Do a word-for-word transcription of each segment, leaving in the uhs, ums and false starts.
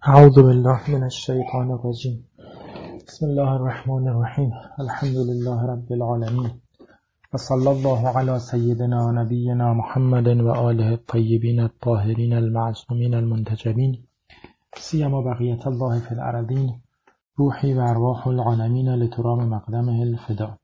اعوذ بالله من الشیطان الرجیم. بسم الله الرحمن الرحیم. الحمد لله رب العالمین و صلی الله علی سیدنا و نبینا محمد و آله الطیبین الطاهرین المعصومین المنتجبین سیما بقیة الله فی الارضین روحی و ارواح العالمین لترام مقدمه الفدا.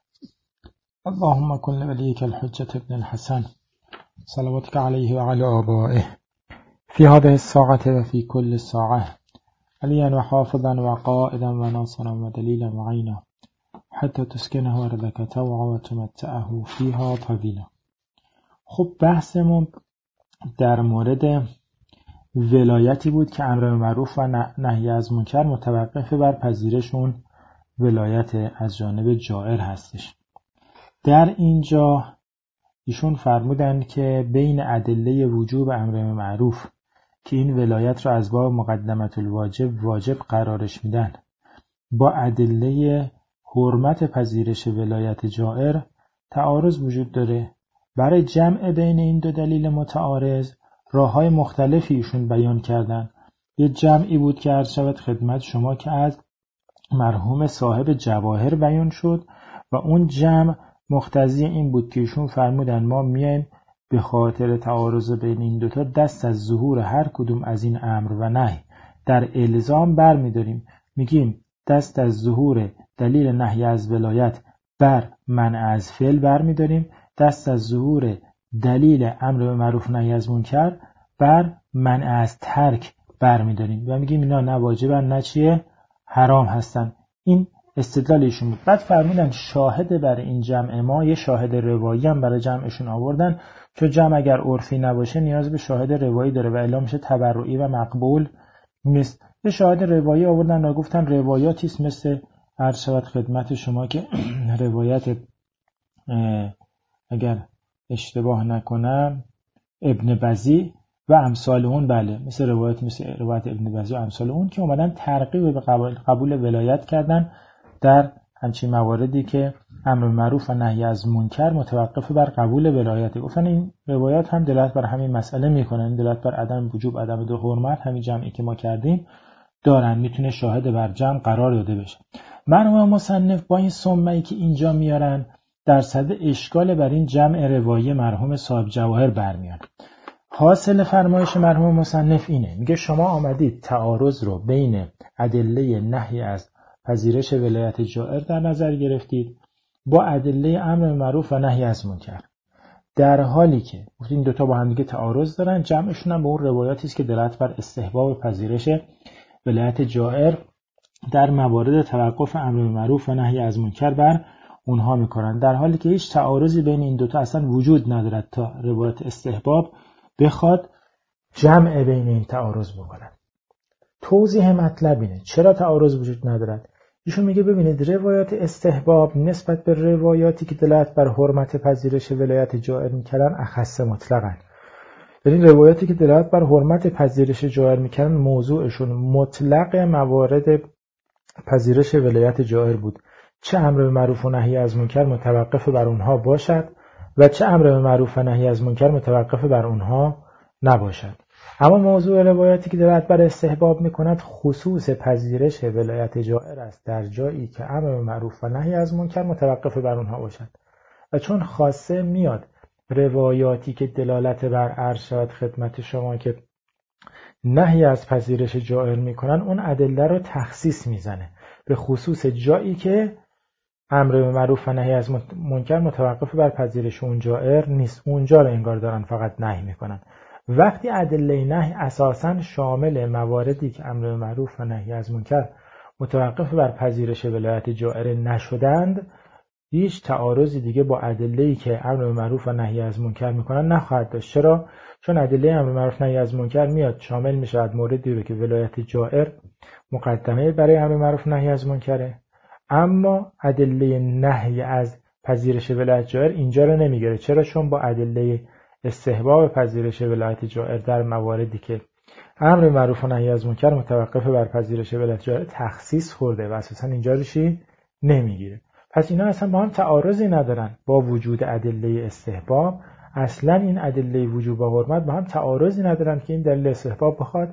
اللهم کن ولیک الحجة ابن الحسن صلواتك علیه و علی آبائه فی هذه الساعة و فی کل ساعة علیا و حافظا و قائدا و ناصرا و دلیلا و عینا حتی تسکنه ارضک طوعا و تمتعه فیها طویلا. خب بحثمون در مورد ولایتی بود که امر معروف و نهی از منکر متوقف بر پذیرش اون ولایت از جانب جائر هستش. در اینجا ایشون فرمودن که بین ادله وجوب امر معروف که این ولایت را از باب مقدمت الواجب واجب قرارش میدن با ادله حرمت پذیرش ولایت جائر تعارض وجود داره. برای جمع بین این دو دلیل متعارض راه‌های مختلفی ایشون بیان کردن. یه جمعی بود که عرض شود خدمت شما که از مرحوم صاحب جواهر بیان شد و اون جمع مقتضی این بود که ایشون فرمودن ما میایم به خاطر تعارض بین این دوتا دست از ظهور هر کدوم از این امر و نهی در الزام بر میداریم، میگیم دست از ظهور دلیل نهی از ولایت بر منع از فعل بر میداریم، دست از ظهور دلیل امر به معروف نهی از منکر بر منع از ترک بر میداریم و میگیم اینا نه واجبن نه چیه حرام هستن. این استدلال ایشون بود. بعد فرمودن شاهد برای این جمع ما یه شاهد روایی هم برای جمعشون آوردن، چون جمع اگر عرفی نباشه نیاز به شاهد روایی داره و الا میشه تبرعی و مقبول نیست. یه شاهد روایی آوردن و گفتن روایاتی است مثل عرض شود خدمت شما که روایت اگر اشتباه نکنم ابن بزی و امثال اون، بله مثل روایت مثل روایت ابن بزی و امثال اون که اومدن ترغیب به قبول ولایت کردن در همچین مواردی که امر معروف و نهی از منکر متوقف بر قبول ولایت. گفتن این روایات هم دلالت بر همین مسئله میکنن، دلالت بر عدم وجوب عدم دو حرمت همین جمعی که ما کردیم دارن، میتونه شاهد بر جمع قرار داده بشه. مرحوم مصنف با این سمه‌ای که اینجا میارن در صد اشکال بر این جمع روایی مرحوم صاحب جواهر برمیان. حاصل فرمایش مرحوم مصنف اینه، میگه شما آمدید تعارض رو بین ادله نهی از پذیرش ولایت جائر در نظر گرفتید با ادله امر معروف و نهی از منکر، در حالی که این دوتا با هم دیگه تعارض دارن. جمعشون هم به اون روایاتی است که دلالت بر استحباب پذیرش ولایت جائر در موارد توقف امر معروف و نهی از منکر بر اونها میکنن، در حالی که هیچ تعارضی بین این دوتا اصلا وجود ندارد تا روایت استحباب بخواد جمع بین این تعارض بکنن. توضیح مطلب اینه چرا تعارض وجود ندارد. ایشون میگه ببینید روایات استحباب نسبت به روایاتی که دلالت بر حرمت پذیرش ولایت جائر میکردن اخص مطلقاً. یعنی روایاتی که دلالت بر حرمت پذیرش جائر میکردن موضوعشون مطلق موارد پذیرش ولایت جائر بود، چه امر به معروف و نهی از منکر متوقف بر اونها باشد و چه امر به معروف و نهی از منکر متوقف بر اونها نباشد. اما موضوع روایتی که دلالت بر استحباب میکند خصوص پذیرش ولایت جائر است در جایی که امر به معروف و نهی از منکر متوقف بر اونها باشد و چون خاصه میاد روایاتی که دلالت بر عرض شود خدمت شما که نهی از پذیرش جائر میکنن اون ادله رو تخصیص میزنه به خصوص جایی که امر به معروف و نهی از منکر متوقف بر پذیرش اون جائر نیست، اونجا رو انگار دارن فقط نهی میکنن. وقتی ادله نهی اساساً شامل مواردی که امر به معروف و نهی از منکر متوقف بر پذیرش ولایت جائر نشدند، هیچ تعارضی دیگه با ادله‌ای که امر به معروف و نهی از منکر میکنن نخواهد داشت. چرا؟ چون ادله امر به معروف و نهی از منکر میاد شامل میشه موردی رو که ولایت جائر مقدمه برای امر به معروف و نهی از منکره، اما ادله نهی از پذیرش ولایت جائر اینجا رو نمیگیره. چرا؟ چون با ادله استحباب پذیرش ولایت جائر در مواردی که امر معروف و نهی از منکر متوقف بر پذیرش ولایت جائر تخصیص خورده و اساسا اینجا روشی نمیگیره. پس اینا اصلا با هم تعارضی ندارن. با وجود ادله استحباب اصلا این ادله وجوب و حرمت با هم تعارضی ندارن که این دلیل استحباب بخواد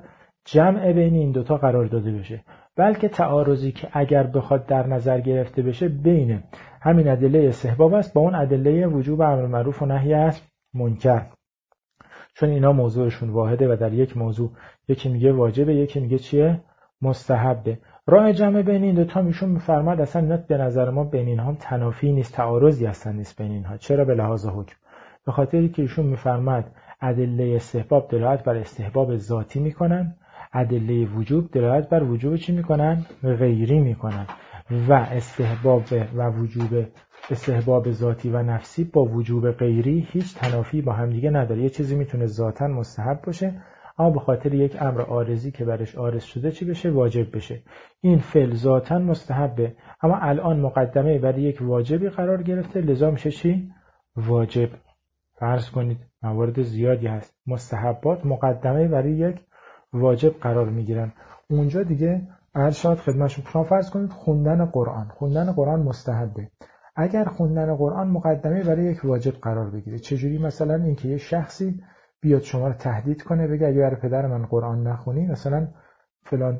جمع بین این دوتا قرار داده بشه، بلکه تعارضی که اگر بخواد در نظر گرفته بشه بین همین ادله استحباب است با اون ادله وجوب امر معروف و نهی از منکر، چون اینا موضوعشون واحده و در یک موضوع یکی میگه واجبه یکی میگه چیه؟ مستحبه. راه جمع بین این دوتا میشون میفرماد اصلا اینا به نظر ما بین اینها تنافی نیست، تعارضی اصلا نیست بین اینها. چرا؟ به لحاظ حکم. به خاطری که ایشون میفرماد ادله استحباب دلالت بر استحباب ذاتی میکنن، ادله وجوب دلالت بر وجوب چی میکنن؟ غیری میکنن و استحباب و وجوب استحباب ذاتی و نفسی با وجوب غیری هیچ تنافی با هم دیگه نداره. یه چیزی میتونه ذاتاً مستحب باشه اما به خاطر یک امر عارضی که برش عارض شده چی بشه؟ واجب بشه. این فعل ذاتاً مستحبه اما الان مقدمه برای یک واجبی قرار گرفته، لذا میشه چی؟ واجب. فرض کنید موارد زیادی هست، مستحبات مقدمه برای یک واجب قرار میگیرن. اونجا دیگه ارشاد خدمتشون شما فرض کنید خوندن قرآن، خوندن قرآن مستحبه. اگر خوندن قرآن مقدمه برای یک واجب قرار بگیره، چجوری؟ مثلا اینکه یه شخصی بیاد شما رو تهدید کنه بگه اگه برای پدر من قرآن نخونی مثلا فلان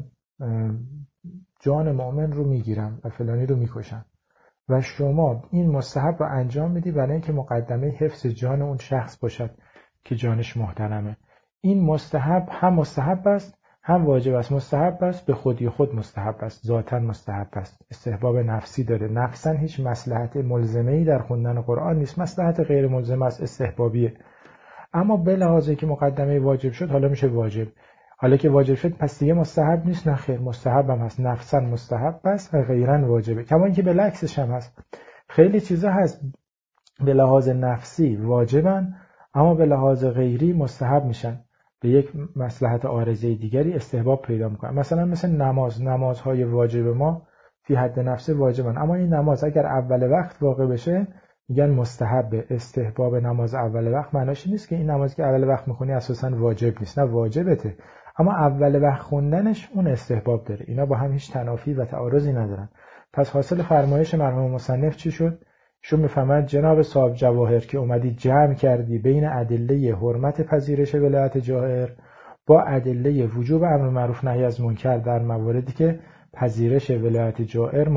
جان مؤمن رو میگیرم و فلانی رو میکشم، و شما این مستحب رو انجام میدی برای اینکه مقدمه حفظ جان اون شخص باشد که جانش محترمه. این مستحب هم مستحب است هم واجب است. مستحب است به خودی خود مستحب است، ذاتاً مستحب است، استحباب نفسی داره، نفساً هیچ مصلحت ملزمه‌ای در خوندن قرآن نیست، مصلحت غیر ملزمه است، استحبابیه. اما به لحاظی که مقدمه واجب شد حالا میشه واجب. حالا که واجب شد پس دیگه مستحب نیست؟ نه خیر، مستحب هم هست، نفساً مستحب است و غیراً واجبه. کما اینکه بالعکسش هم هست، خیلی چیزا هست به لحاظ نفسی واجبن اما به لحاظ غیری مستحب میشن، به یک مصلحت عارضه دیگری استحباب پیدا میکنن. مثلا مثل نماز، نمازهای واجب ما فی حد نفسه واجبن اما این نماز اگر اول وقت واقع بشه میگن مستحب. استحباب نماز اول وقت معناش نیست که این نمازی که اول وقت میخونی اساسا واجب نیست، نه واجبته، اما اول وقت خوندنش اون استحباب داره. اینا با هم هیچ تنافی و تعارضی ندارن. پس حاصل فرمایش مرحوم مصنف چی شد؟ شما میفهمد جناب صاحب جواهر که اومدی جمع کردی بین ادله حرمت پذیرش ولایت جائر با ادله وجوب امر معروف نهی از منکر در مواردی که پذیرش ولایت جائر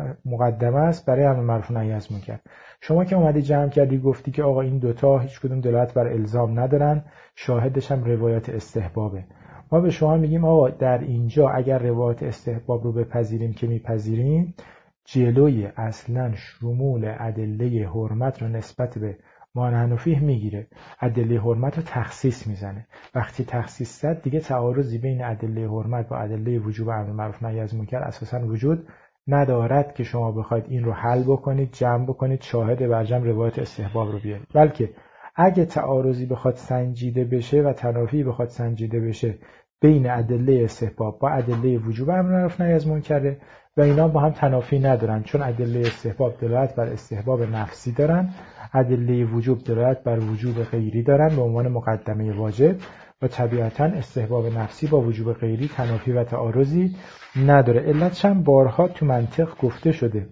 مقدمه است برای امر معروف نهی از منکر. شما که اومدی جمع کردی گفتی که آقا این دوتا هیچ کدوم دلالت بر الزام ندارن، شاهدش هم روایت استحبابه. ما به شما میگیم آقا در اینجا اگر روایت استحباب رو بپذیریم که میپذیریم، جلوی اصلا شمول ادله حرمت رو نسبت به ما نحن فیه میگیره، ادله حرمت رو تخصیص میزنه. وقتی تخصیص زد دیگه تعارضی بین ادله حرمت و ادله وجوب امر معروف نهی از منکر اساسا وجود ندارد که شما بخواید این رو حل بکنید، جمع بکنید، شاهد بر جمع روایت استحباب رو بیارید. بلکه اگه تعارضی بخواد سنجیده بشه و تنافی بخواد سنجیده بشه بین ادله استحباب با ادله وجوب امر معروف نهی از منکر و اینا با هم تنافی ندارن، چون ادله استحباب دلالت بر استحباب نفسی دارن، ادله وجوب دلالت بر وجوب غیری دارن به عنوان مقدمه واجب و طبیعتا استحباب نفسی با وجوب غیری تنافی و تعارضی نداره. علتش هم بارها تو منطق گفته شده.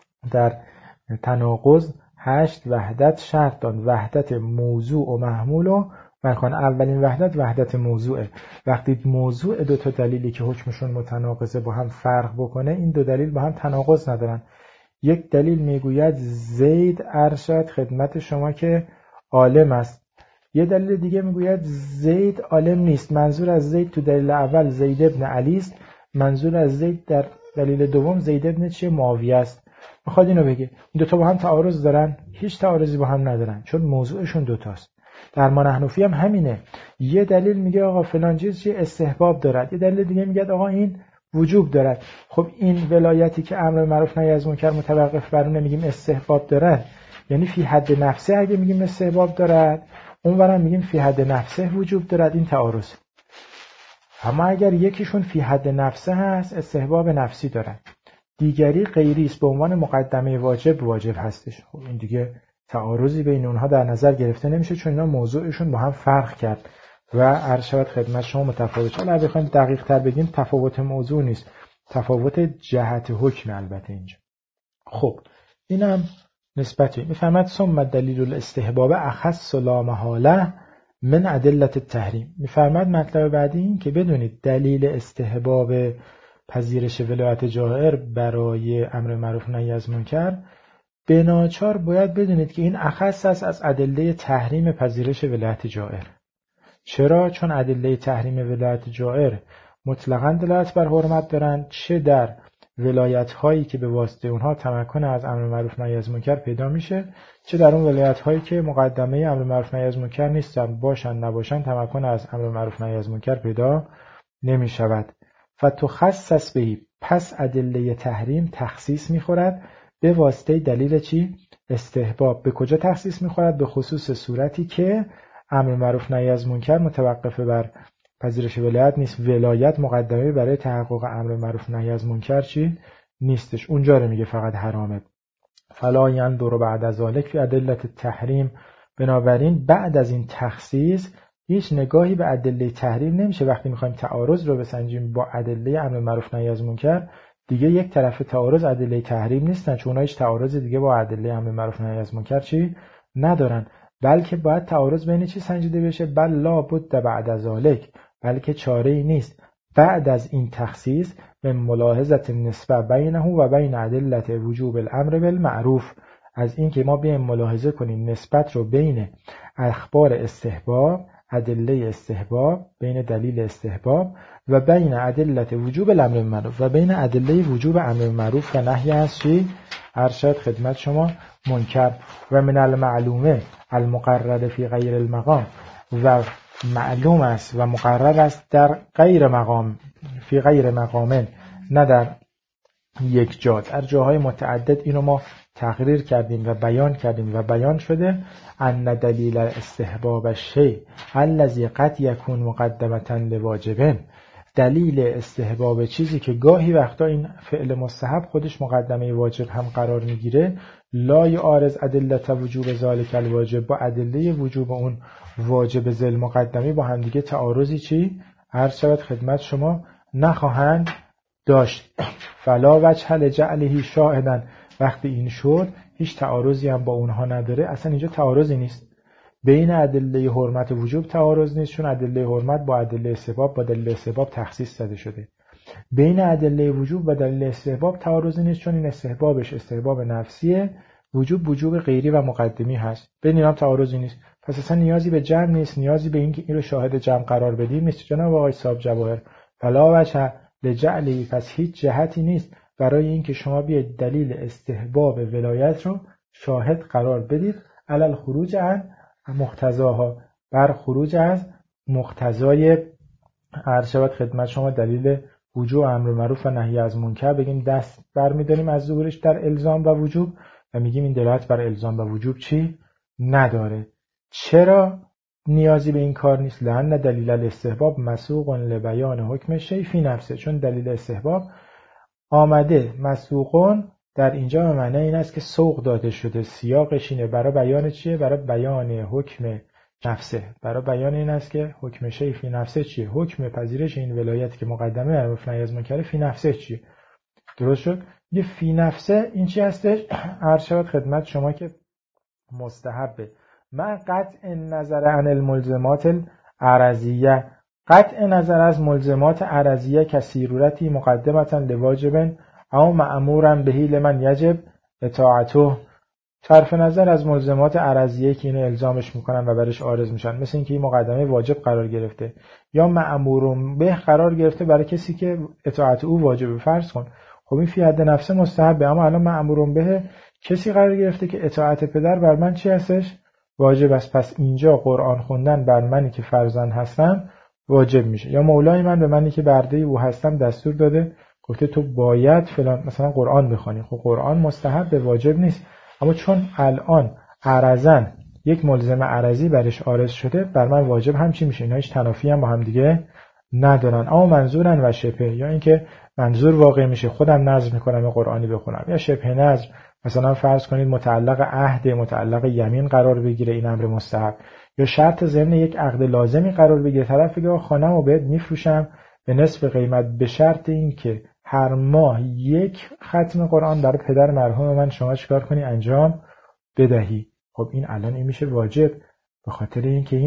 در تناقض هشت وحدت شرط دان، وحدت موضوع و محمول و مکان. اولین وحدت وحدت موضوعه. وقتی موضوع دو تا دلیلی که حکمشون متناقضه با هم فرق بکنه، این دو دلیل با هم تناقض ندارن. یک دلیل میگوید زید ارشد خدمت شما که عالم است، یه دلیل دیگه میگوید زید عالم نیست. منظور از زید تو دلیل اول زید ابن علی است، منظور از زید در دلیل دوم زید ابن چه معاویه است. میخواد اینو بگه این دو تا با هم تعارض دارن؟ هیچ تعارضی با هم ندارن، چون موضوعشون دو تاست. در ما نحن فیه هم همینه. یه دلیل میگه آقا فلان چیز چه استحباب دارد، یه دلیل دیگه میگه آقا این وجوب دارد. خب این ولایتی که امر معروف نهی از منکر متوقف بر اون میگیم استحباب دارد، یعنی فی حد نفسه اگه میگیم استحباب دارد، اونورم میگیم فی حد نفسه وجوب دارد، این تعارض. اما اگر یکیشون فی حد نفسه هست استحباب نفسی دارد، دیگری غیری است به عنوان مقدمه واجب واجب هستش، خب این دیگه تعارضی بین اونها در نظر گرفته نمیشه، چون اینا موضوعشون با هم فرق کرد و ارشد خدمت شما متفاوت. حالا اگه بخوایم دقیق تر بگیم تفاوت موضوع نیست، تفاوت جهت حکم البته اینجا. خب اینم نسبتی میفهمد. ثم دلیل الاستحباب اخص لا محاله من ادلت التحریم. میفرماد مطلب بعدی این که بدونید دلیل استحباب پذیرش ولایت جائر برای امر معروف و نهی از منکر به ناچار باید بدونید که این اخص است از ادله تحریم پذیرش ولایت جائر. چرا؟ چون ادله تحریم ولایت جائر مطلقاً دلالت بر حرمت دارند، چه در ولایت هایی که به واسطه اونها تمکن از امر معروف و نهی از منکر پیدا میشه، چه در اون ولایت هایی که مقدمه امر معروف و نهی از منکر نیستن، باشن نباشن تمکن از امر معروف و نهی از منکر پیدا نمیشود. فتخصص به، پس ادله تحریم تخصیص میخورد به واسطه دلیل چی؟ استحباب. به کجا تخصیص میخورد؟ به خصوص صورتی که امر معروف نهی از منکر متوقف بر پذیرش ولایت نیست، ولایت مقدمه برای تحقق امر معروف نهی از منکر چی نیستش، اونجا رو میگه فقط حرامه. فلا ينظر بعد از ذلک فی ادلت التحریم. بنابراین بعد از این تخصیص هیچ نگاهی به ادله تحریم نمیشه. وقتی میخوایم تعارض رو بسنجیم با ادله امر معروف نهی از منکر، دیگه یک طرف تعارض ادله تحریم نیستن، چون اونها هیچ تعارض دیگه با ادله امر معروف نهی از منکر چی ندارن، بلکه باید تعارض بین چی سنجیده بشه؟ بل لا بد بعد از ذلک، بلکه چاره ای نیست بعد از این تخصیص به ملاحظه نسبه بینه و بین ادله وجوب الامر بالمعروف، از این که ما بیایم ملاحظه کنیم نسبت رو بین اخبار استحباب، ادله استحباب، بین دلیل استحباب و بین ادله وجوب الامر بالمعروف و بین ادله وجوب امر بالمعروف و نهی از چی؟ ارشد خدمت شما منکر. و من المعلومه المقرر فی غیر المقام، و معلوم است و مقرر است در غیر مقام، فی غیر مقامن، نه در یک جا، در جاهای متعدد اینو ما تقریر کردیم و بیان کردیم و بیان شده ان دلیل استحباب الشیء الذی قد یکون مقدمة لواجب، دلیل استحباب چیزی که گاهی وقتا این فعل مستحب خودش مقدمه واجب هم قرار میگیره، لا یعارض ادله وجوب ذلک الواجب، با ادله وجوب اون واجب ذل مقدمی با هم دیگه تعارضی چی؟ عرض شود خدمت شما نخواهند داشت. فلا وجه لجعله شاهدا، وقتی این شد هیچ تعارضی هم با اونها نداره، اصلا اینجا تعارضی نیست. بین ادله حرمت وجوب تعارض نیست، چون ادله حرمت با ادله استحباب با دلیل استحباب تخصیص داده شده. بین ادله وجوب و دلیل استحباب تعارضی نیست، چون این استحبابش استحباب نفسیه، وجوب وجوب غیری و مقدمی هست. بین اینا تعارضی نیست، پس اصلا نیازی به جمع نیست، نیازی به اینکه این رو شاهد جمع قرار بدیم نیست. جناب آقای صاحب جواهر، فلا وجه لجعلی، پس هیچ جهتی نیست برای اینکه شما بیاید دلیل استحباب ولایت رو شاهد قرار بدید علل خروج عن مقتضاها، بر خروج از مقتضای عرض شود خدمت شما دلیل وجوب امر معروف و نهی از منکر، بگیم دست برمی‌داریم از ظهورش در الزام و وجوب و میگیم این دلالت بر الزام و وجوب چی نداره. چرا نیازی به این کار نیست؟ لأن دلیل الاستحباب مسوق لبیان حکم شیء فی نفسه، چون دلیل استحباب آمده مسوقون در اینجا به معنی این است که سوق داده شده، سیاقش اینه برای بیان چیه؟ برای بیان حکم نفسه، برای بیان این است که حکم شیء فی نفسه چیه؟ حکم پذیرش این ولایت که مقدمه امر نهی از منکر فی نفسه چیه؟ درست شد؟ یه فی نفسه این چی هستش؟ عرض شود خدمت شما که مستحبه. من قطع نظر عن الملزمات العرضیه، قطع نظر از ملزمات عرضیه کثیرورتی مقدمتا لواجب او مأمورا بهی لمن یجب اطاعته، صرف نظر از ملزمات عرضیه که اینو الزامش میکنن و برش عارض میشن، مثل اینکه این مقدمه واجب قرار گرفته یا مأمور به قرار گرفته برای کسی که اطاعت او واجب. فرض کن خب این فی حد نفسه مستحبه، اما الان مأمور به کسی قرار گرفته که اطاعت پدر بر من چی هستش؟ واجب است. پس اینجا قرآن خوندن بر منی که فرزند هستم واجب میشه، یا مولای من به منی که برده او هستم دستور داده گفته تو باید فلان مثلا قرآن بخونی. خب قرآن مستحب به واجب نیست، اما چون الان عرضن یک ملزم عرضی برش عارض شده بر من واجب هم چی میشه؟ اینا هیچ تنافی هم با هم دیگه ندارن. اما منظورن و شبه، یا اینکه منظور واقع میشه خودم نظر میکنم قرآنی بخونم، یا شبه نظر، مثلا فرض کنید متعلق عهد متعلق یمین قرار بگیره این امر مستحب، یا شرط ضمن یک عقد لازمی قرار بگیره، طرف بگه خانه‌مو بهت میفروشم به نصف قیمت به شرط اینکه هر ماه یک ختم قرآن برای پدر مرحوم من شما چیکار کنی؟ انجام بدهی. خب این الان این میشه واجب، به خاطر اینکه این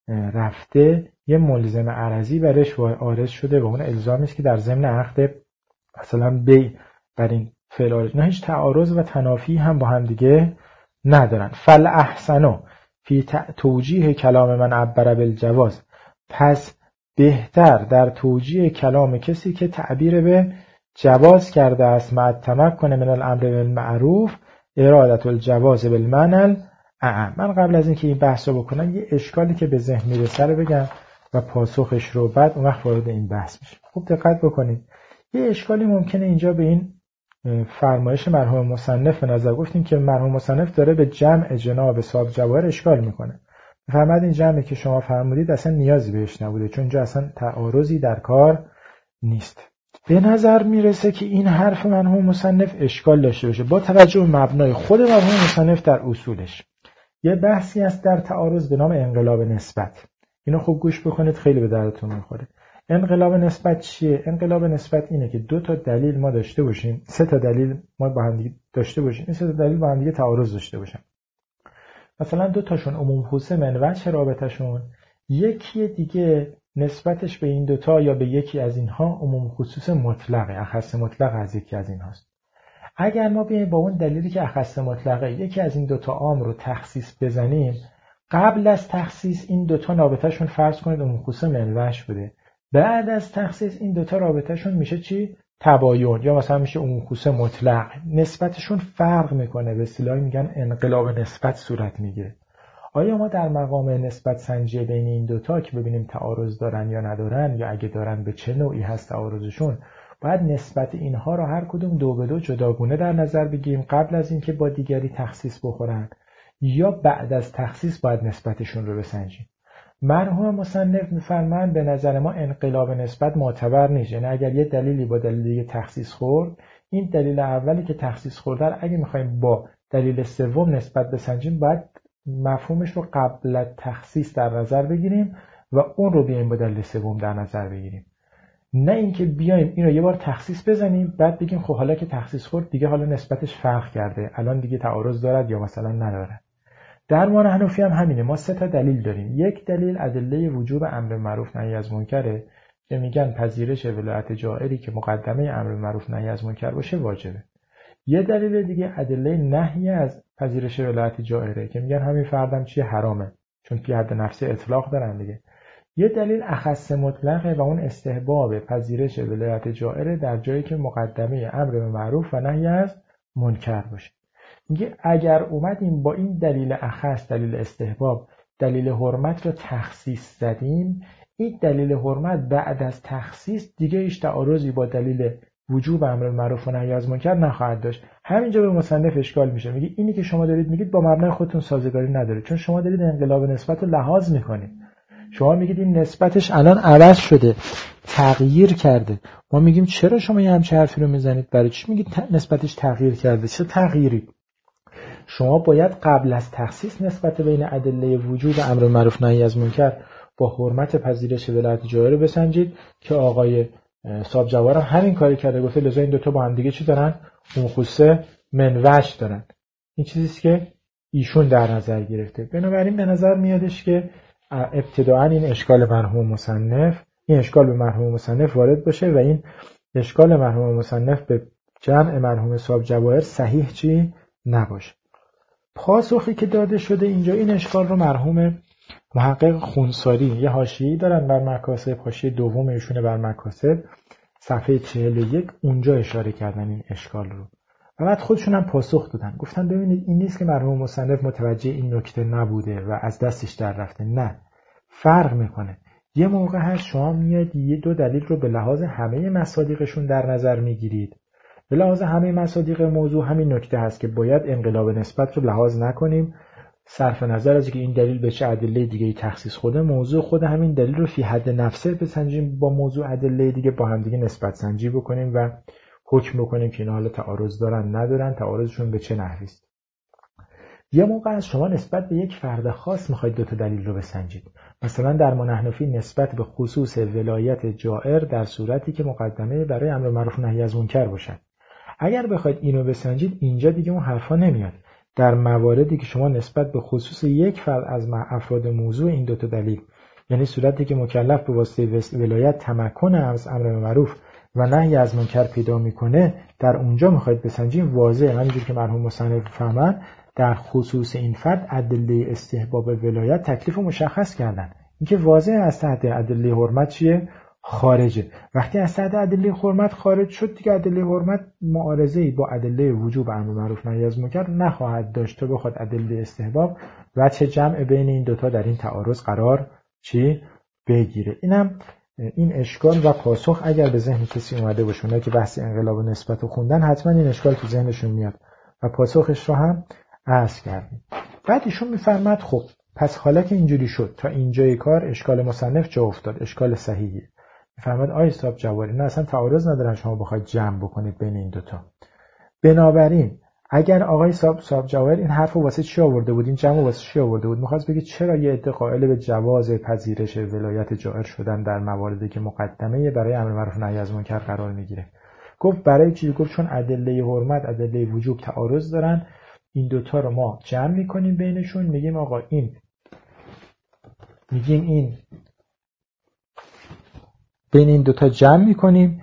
رفته یه ملزم عرضی برش وارد شده و اون الزامی است که در ضمن عقد مثلا بیع بر این فعل عارض، نه هیچ تعارض و تنافی هم با هم دیگه ندارن. فل احسنو فی توجیه کلام من عبر بالجواز، پس بهتر در توجیه کلام کسی که تعبیر به جواز کرده است مع التمکن من الامر بالمعروف ارادت الجواز بالمعنى اعم. من قبل از اینکه این بحث رو بکنم یه اشکالی که به ذهن میرسه رو بگم و پاسخش رو بعد اون وقت وارد این بحث میشه. خوب دقت بکنید. یه اشکالی ممکنه اینجا به این فرمایش مرحوم مصنف به نظر گفتیم که مرحوم مصنف داره به جمع جناب صاحب جواهر اشکال میکنه. فرمود این جمعی که شما فرمودید اصلا نیازی بهش نبوده، چون اینجا اصلا تعارضی در کار نیست. به نظر میرسه که این حرف مرحوم مصنف اشکال داشته باشه با توجه به مبنای خود مرحوم مصنف در اصولش. یه بحثی است در تعارض به نام انقلاب نسبت. اینو خوب گوش بکنید، خیلی به دردتون میخوره. انقلاب نسبت چیه؟ انقلاب نسبت اینه که دو تا دلیل ما داشته باشیم، سه تا دلیل ما با هم دیگه داشته باشیم، این سه تا دلیل با هم دیگه تعارض داشته باشن. مثلا دو تاشون عموم خصوص منوچ رابطه‌شون، یکی دیگه نسبتش به این دوتا یا به یکی از اینها عموم خصوص مطلقه، اخص مطلق از یکی از اینهاست. اگر ما بیایم با اون دلیلی که اخص مطلقه یکی از این دوتا عام رو تخصیص بزنیم، قبل از تخصیص این دوتا رابطه‌شون فرض کنید عموم خصوص منوچ بوده، بعد از تخصیص این دوتا رابطه‌شون میشه چی؟ تباین، یا مثلا میشه عموم خصوص مطلق. نسبتشون فرق میکنه، به اصطلاح میگن انقلاب نسبت صورت میگیره. آیا ما در مقام نسبت سنجی بین این دوتا که ببینیم تعارض دارن یا ندارن، یا اگه دارن به چه نوعی هست تعارضشون، باید نسبت اینها رو هر کدوم دو به دو جداگونه در نظر بگیریم قبل از اینکه با دیگری تخصیص بخورن، یا بعد از تخصیص باید نسبتشون رو بسنجیم؟ مرحوم مصنف می‌فرمایند به نظر ما انقلاب نسبت معتبر نیست. یعنی اگر یه دلیلی با دلیل دیگه تخصیص خورد، این دلیل اولی که تخصیص خورده اگه می‌خوایم با دلیل سوم نسبت بسنجیم، باید مفهومش رو قبل از تخصیص در نظر بگیریم و اون رو بیایم با دلیل سوم در نظر بگیریم. نه اینکه بیایم اینو یه بار تخصیص بزنیم بعد بگیم خب حالا که تخصیص خورد دیگه حالا نسبتش فرق کرده، الان دیگه تعارض دارد یا مثلا نداره. درمان حنفی هم همینه. ما سه تا دلیل داریم. یک دلیل ادله وجوب امر معروف نهی از منکره که میگن پذیرش ولایت جائری که مقدمه امر معروف نهی از منکر باشه واجبه. یه دلیل دیگه ادله نهی از پذیرش ولایت جائره که میگن همین فردم چیه؟ حرامه، چون فی حد نفسی اطلاق دارن دیگه. یه دلیل اخص مطلقه و اون استحباب پذیرش ولایت جائره در جایی که مقدمه امر معروف و نهی از منکر باشه. میگه اگر اومدیم با این دلیل اخص، دلیل استحباب، دلیل حرمت رو تخصیص زدیم، این دلیل حرمت بعد از تخصیص دیگه هیچ تعارضی با دلیل وجوب امر معروف و نهی از منکر نخواهد داشت. همینجا به مصنف اشکال میشه، میگه اینی که شما دارید میگید با مبنای خودتون سازگاری نداره، چون شما دارید انقلاب نسبت رو لحاظ میکنید. شما میگید این نسبتش الان عوض شده، تغییر کرده. ما میگیم چرا شما یه همچین حرفی رو میزنید؟ برای چی میگید نسبتش تغییر کرده؟ چه تغییری؟ شما باید قبل از تخصیص نسبت بین ادله وجوب امر معروف نهی از منکر با حرمت پذیرش ولایت جائر بسنجید که آقای صاحب جواهر همین کاری کرده، گفته لذا این دوتا با هم دیگه چی دارن؟ اون خصوص منوچ دارن. این چیزیست که ایشون در نظر گرفته. بنابراین به نظر میادش که ابتداعا این اشکال مرحوم مصنف این اشکال به مرحوم مصنف وارد باشه و این اشکال مرحوم مصنف به جمع مرحوم صاحب جواهر صحیح چی نباشه. پاسخی که داده شده اینجا این اشکال رو مرحوم محقق خونساری یه حاشیه‌ای دارن بر مکاسب، حاشیه دوم ایشونه بر مکاسب صفحه چهل و یک، اونجا اشاره کردن این اشکال رو و بعد خودشون هم پاسخ دادن. گفتن ببینید این نیست که مرحوم مصنف متوجه این نکته نبوده و از دستش در رفته، نه، فرق میکنه. یه موقع هست شما میاد یه دو دلیل رو به لحاظ همه مصادیقشون در نظر میگیرید. به لحاظ همه مصادیق موضوع همین نکته هست که باید انقلاب نسبت رو لحاظ نکنیم، صرف نظر از که این دلیل به چه ادله دیگه‌ای تخصیص خوده، موضوع خود همین دلیل رو فی حد نفسه بسنجیم، با موضوع ادله دیگه با هم دیگه نسبت سنجی بکنیم و حکم بکنیم که اینا حالا تعارض دارن ندارن، تعارضشون به چه نحوی است. یه موقع از شما نسبت به یک فرد خاص میخواید دو تا دلیل رو بسنجید. مثلا در منحنفی نسبت به خصوص ولایت جائر در صورتی که مقدمه برای امر معروف نهی از منکر باشد. اگر بخواید اینو بسنجید اینجا دیگه اون حرفا نمیاد. در مواردی که شما نسبت به خصوص یک فرد از افراد موضوع این دو تا دلیل یعنی صورتی که مکلف به واسطه ولایت تمکن از امر معروف و نهی از منکر پیدا میکنه، در اونجا میخواید بسنجیم. واضحه همینجور که مرحوم مصنف فهمن در خصوص این فرد ادله استحباب ولایت تکلیف مشخص کردن. اینکه واضحه از تحت ادله حرمت چیه؟ خارجه. وقتی از تحت ادله حرمت خارج شد دیگه ادله حرمت معارضه‌ای با ادله وجوب امر معروف نهی از منکر نخواهد داشت تا بخواد ادله استحباب و چه جمع بین این دوتا در این تعارض قرار چی بگیره. اینم این اشکال و پاسخ اگر به ذهن کسی اومده باشه، اونایی که بحث انقلاب و نسبت رو خوندن حتما این اشکال تو ذهنشون میاد و پاسخش رو هم عرض کردیم. بعد ایشون میفرماد خب پس حالا که اینجوری شد تا اینجای کار اشکال مصنف جا افتاد، اشکال صحیحیه. میفرماد آقای صاحب جواری نه اصلا تعارض ندارن شما بخواید جمع بکنید بین این دوتا. بنابراین اگر آقای صاحب صاحب جواهر این حرفو واسه چی آورده بود، این جمع واسه چی آورده بود، می‌خواست بگه چرا یه عده قائل به جواز پذیرش ولایت جائر شدن در مواردی که مقدمه برای امر معروف نهی از منکر قرار میگیره. گفت برای چی؟ گفت چون ادله حرمت ادله وجوب تعارض دارن، این دوتا رو ما جمع می‌کنیم بینشون، میگیم آقا این میگیم این بین این دوتا جمع می‌کنیم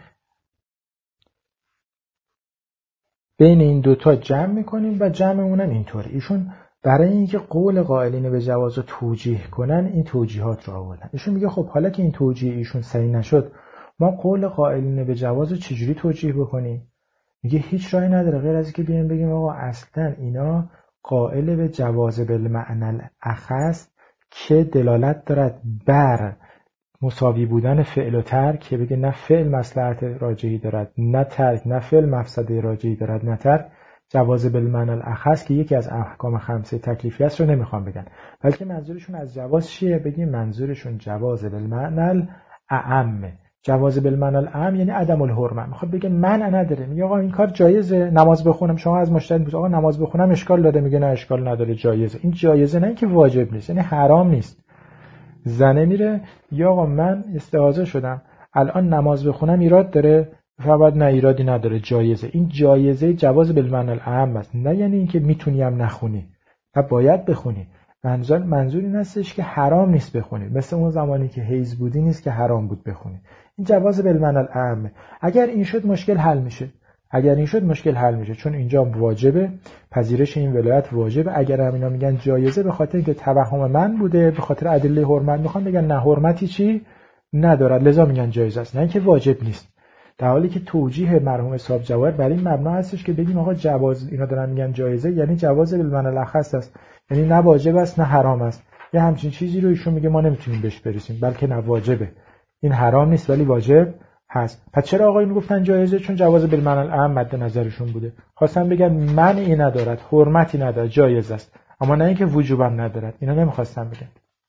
بین این دوتا جمع میکنیم و جمعمون هم اینطوره. ایشون برای اینکه قول قائلین به جواز رو توجیه کنن این توجیهات رو آوردن. ایشون میگه خب حالا که این توجیه ایشون صحیح نشد ما قول قائلین به جواز رو چجوری توجیه بکنیم؟ میگه هیچ راهی نداره غیر از اینکه بیایم بگیم آقا اصلا اینا قائل به جواز بالمعنی الاخص که دلالت دارد بر مساوی بودن فعل و ترک، که بگه نه فعل مصلحت راجعی دارد نه ترک، نه فعل مفسده راجعی دارد نه ترک، جواز بالمعنی الاخص که یکی از احکام خمسه تکلیفی است رو نمیخوام بگن، بلکه منظورشون از جواز چیه؟ بگیم منظورشون جواز بالمعنی الاعم. جواز بالمعنی الاعم یعنی عدم الحرمت. میخواد بگه منع نداره، میگه آقا این کار جایزه، نماز بخونم، شما از مشتری بود آقا نماز بخونم اشکال داره، میگه نه اشکال نداره جایزه. این جایزه نه اینکه واجب نیست، یعنی حرام نیست. زنه میره یا آقا من استعاضه شدم الان نماز بخونم ایراد داره؟ فقط نه ایرادی نداره جایزه. این جایزه جواز بالمعنی الاعم است، نه یعنی اینکه میتونی هم نخونی و باید بخونی. منظور منظور این هستش که حرام نیست بخونی، مثل اون زمانی که حیض بودی نیست که حرام بود بخونی. این جواز بالمعنی الاعم. اگر این شد مشکل حل میشه، اگر این شد مشکل حل میشه، چون اینجا واجبه، پذیرش این ولایت واجبه. اگر همینا میگن جایزه به خاطر اینکه توهم من بوده، به خاطر ادله حرمت میخوان بگن نه حرمتی چی ندارد لذا میگن جایزه است، نه اینکه واجب نیست. در حالی که توجیه مرحوم صاحب جواهر بر این مبنا هستش که بگیم آقا جواز، اینا دارن میگن جایزه یعنی جواز بالمعنی الاخص است، یعنی نه واجب است نه حرام است. یه همچین چیزی رو ایشون میگه ما نمیتونیم بهش برسیم، بلکه نه واجبه، این حرام نیست ولی واجب هست. پس چرا آقا اینو گفتن جایزه؟ چون جواز بالمعنی الاعم مد نظرشون بوده. خواستن بگن منعی ندارد، حرمتی ندارد، جایز است، اما نه اینکه وجوبم ندارد. اینا نمیخواستن بگن.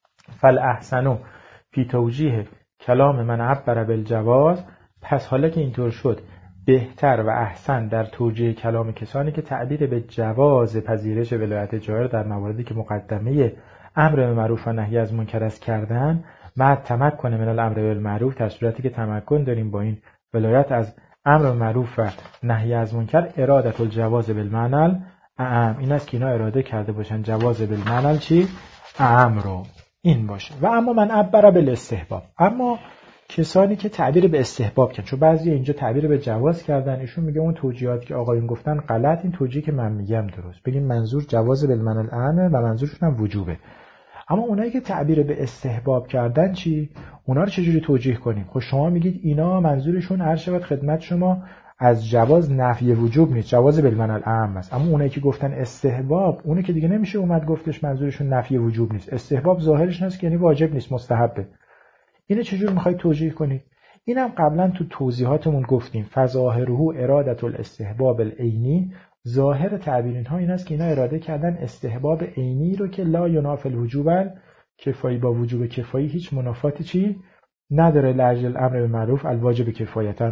فالاحسن فی توجیه کلام من عبر بالجواز، پس حالا که اینطور شد بهتر و احسن در توجیه کلام کسانی که تعبیر به جواز پذیرش ولایت جائر در مواردی که مقدمه امر معروف و نهی از منکر است کردن، ما تمکن من الامر بالمعروف، در صورتی که تمکن داریم با این ولایت از امر معروف و نهی از منکر، ارادت الجواز بالمعنی اعم، این است که اینا اراده کرده باشن جواز بالمعنی چی؟ اعم رو این باشه. و اما من عبر بالاستحباب، اما کسانی که تعبیر به استحباب کردن، چون بعضی اینجا تعبیر به جواز کردن، ایشون میگه اون توجیهاتی که آقایون گفتن غلط، این توجیهی که من میگم درست. بگیم منظور جواز بالمعنی الاعم و منظورشون هم وجوبه. اما اونایی که تعبیر به استحباب کردن چی؟ اونا رو چجوری توجیه کنیم؟ خب شما میگید اینا منظورشون هر شود خدمت شما از جواز نفی وجوب نیست، جواز بالمعنی الاعم است. اما اونایی که گفتن استحباب، اونه که دیگه نمیشه اومد گفتش منظورشون نفی وجوب نیست. استحباب ظاهرش نیست که یعنی واجب نیست، مستحبه. اینو چجور میخواید توجیه کنید؟ اینم قبلا تو توضیحاتمون گفتیم، فظاهره ارادت الاستحباب العینی، ظاهر تعبیر اینها این است که اینا اراده کردن استحباب عینی رو که لا ینافی الوجوب کفایی، با وجوب کفایی هیچ منافاتی چی نداره، لاجل الامر بالمعروف الواجب کفایتا.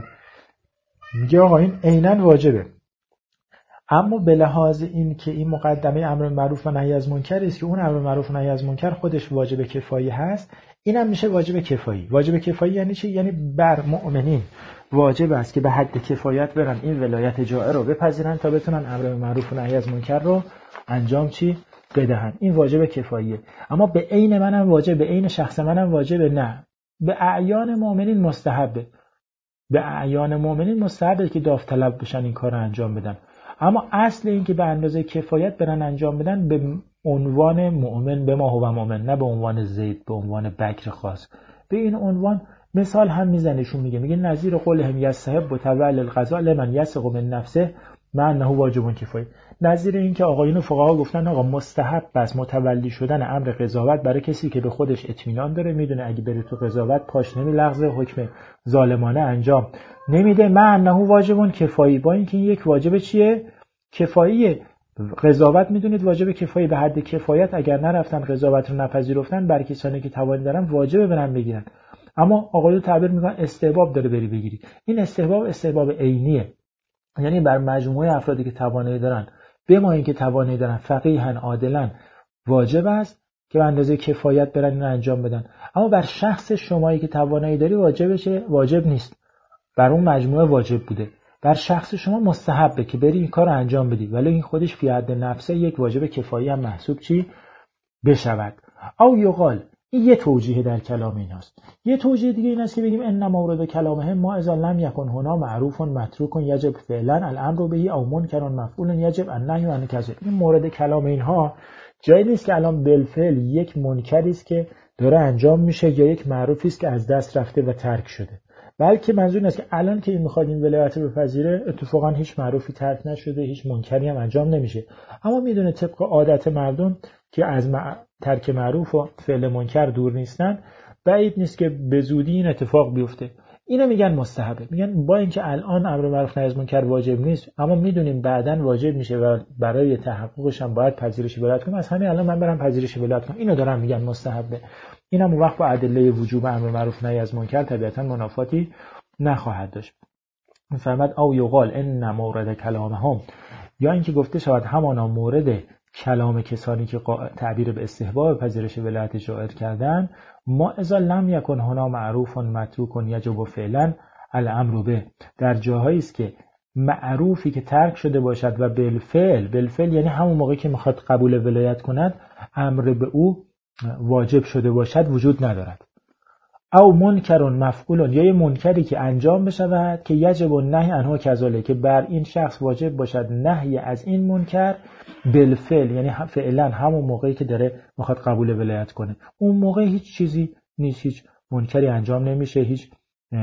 میگه آقا این عیناً واجبه، اما به لحاظ این که این مقدمه امر معروف و نهی از منکر است که اون امر معروف و نهی از منکر خودش واجب کفایی هست، اینم میشه واجب کفایی. واجب کفایی یعنی چی؟ یعنی بر مؤمنین واجب است که به حد کفایت برن این ولایت جائر رو بپذیرن تا بتونن امر معروف و نهی از منکر رو انجام چی بدهن. این واجب کفاییه. اما به عین منم واجب، به عین شخص منم واجب؟ نه. به اعیان مؤمنین مستحبه. به اعیان مؤمنین مستحبه که داوطلب بشن این کار رو انجام بدن. اما اصل این که به اندازه کفایت برن انجام بدن به عنوان مؤمن، به ما هو مؤمن، نه به عنوان زید، به عنوان بکر خاص. به این عنوان مثال هم میزنشون، میگه میگه نظیر قولهم یستحب تبع القضاء لمن یثق من نفسه مع انه واجب کفایه. نظیر این که آقایون فقها گفتن آقا مستحب است متولی شدن امر قضاوت برای کسی که به خودش اطمینان داره، میدونه اگه بره تو قضاوت پاش نمیلغزه، حکم ظالمانه انجام نمیده، مع انه واجب کفایی، با اینکه این یک واجب چیه؟ کفاییه. قضاوت میدونید واجب کفایی، به حد کفایت اگر نرفتن قضاوت رو نپذیرفتن بر کسانی که توان دارن واجب برن بگیرن. اما آقایون تعبیر میکنن استحباب داره بری بگیری. این استحباب استحباب عینیه، یعنی بر مجموعه افرادی که توانایی دارن، به ما اینکه توانایی دارن فقیهن عادلن، واجب است که به اندازه کفایت برن این انجام بدن. اما بر شخص شمایی که توانایی داری واجب چه؟ واجب نیست. بر اون مجموعه واجب بوده. بر شخص شما مستحبه که بری این کار رو انجام بدی، ولی این خودش فی حد نفسه یک واجب کفایی هم محسوب چی بشود. او یقال، این یه توجیه در کلام این هست. یه توجیه دیگه این است که بگیم ان مورد کلامه ما اذا لم یکن هنا معروف متروک یجب فعلا الامر به او منکر مفعول یجب النهی عن کذا. این مورد کلام اینها جایی نیست که الان بالفعل یک منکری است که داره انجام میشه یا یک معروفی است که از دست رفته و ترک شده، بلکه منظور این است که الان که این میخواد این ولایت رو بپذیره اتفاقا هیچ معروفی ترک نشده، هیچ منکری هم انجام نمیشه. اما میدونه طبق عادت مردم که از مع... ترک معروف و فعل منکر دور نیستن، بعید نیست که به زودی این اتفاق بیفته. اینو میگن مستحبه. میگن با اینکه الان امر معروف نهی از منکر واجب نیست، اما میدونیم بعداً واجب میشه و برای تحققش هم باید پذیرش ولایت کنیم، از همین الان من برم پذیرش ولایت کنم. اینو دارن میگن مستحبه. اینم وقت با ادله وجوب امر معروف نهی از منکر طبیعتاً منافاتی نخواهد داشت. میفرماد او یقال ان مورد کلامهم، یا اینکه گفته شود همانا مورد کلام کسانی که تعبیر به استحباب پذیرش ولایت جائر کردن، ما اذا لم یکن هنا معروف متروک یجب فعلا الامر به، در جاهایی است که معروفی که ترک شده باشد و بالفعل، بالفعل یعنی همون موقعی که میخواد قبول ولایت کند امر به او واجب شده باشد وجود ندارد. او منکر مفعول، یا یه منکری که انجام بشود که یجب النهی عنه کذالک، که بر این شخص واجب باشد نهی از این منکر بالفعل، یعنی فعلا همون موقعی که داره میخواد قبول ولایت کنه، اون موقع هیچ چیزی نیست، هیچ منکری انجام نمیشه، هیچ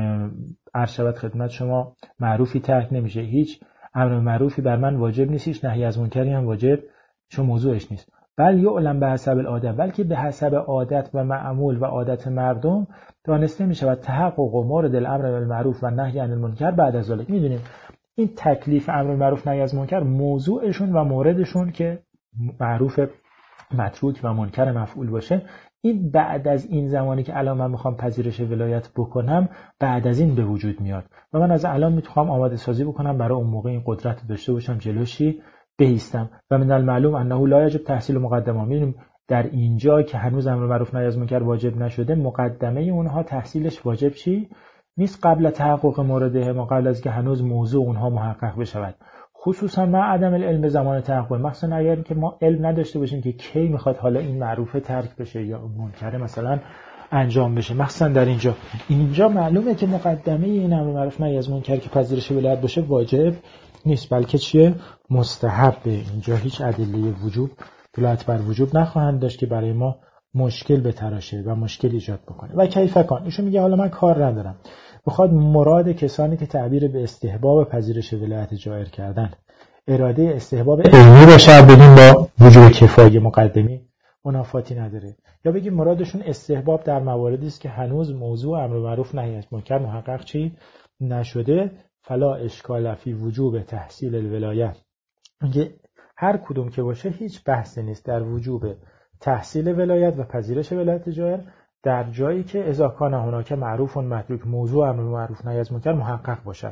ارشبت خدمت شما معروفی ترک نمیشه، هیچ امر معروفی بر من واجب نیست، هیچ نهی از منکری هم واجب چون موضوعش نیست. بل یعلم به حسب العادت، بلکه به حسب عادت و معمول و عادت مردم دانسته می شود تحقق و مورد الامر بالمعروف و نهی عن المنکر بعد از ذلک. میدونیم این تکلیف امر معروف نهی از منکر موضوعشون و موردشون که معروف متروک و منکر مفعول باشه، این بعد از این زمانی که الان من میخوام پذیرش ولایت بکنم بعد از این به وجود میاد و من از الان میتونم آماده سازی بکنم برای اون موقع این قدرت داشته باشم جلوشی بایستم. و من المعلوم انه لا یجب تحصیل مقدمه، میدونیم در اینجا که هنوز امر معروف نهی از منکر واجب نشده، مقدمه اونها تحصیلش واجب چی نیست قبل تحقق مورده، ما قبل از که هنوز موضوع اونها محقق بشود، خصوصا مع عدم العلم زمان تحقق، مثلا اگر که ما علم نداشته باشیم که کی میخواد حالا این معروفه ترک بشه یا منکر مثلا انجام بشه. مثلا در اینجا اینجا معلومه که مقدمه این امر معروف نهی از منکر که پذیرش ولایت باشه واجب نیست، بلکه چیه؟ مستحبه. اینجا هیچ ادله وجوب دلالت بر وجوب نخواهند داشت که برای ما مشکل بتراشه و مشکل ایجاد بکنه. و کیف کن، ایشون میگه حالا من کار ندارم، بخواد مراد کسانی که تعبیر به استحباب پذیرش ولایت جائر کردن اراده استحباب عینی باشه بگیم با وجوب کفایه مقدمی منافاتی نداره، یا بگیم مرادشون استحباب در مواردی است که هنوز موضوع امر معروف نهی از منکر محقق چی نشده، فلا اشکال فی وجوب تحصیل الولایت. میگه هر کدوم که باشه هیچ بحثی نیست در وجوب تحصیل ولایت و پذیرش ولایت جائر در جایی که اذا کان هناک معروف و متروک، موضوع امر معروف نهی از منکر محقق باشد،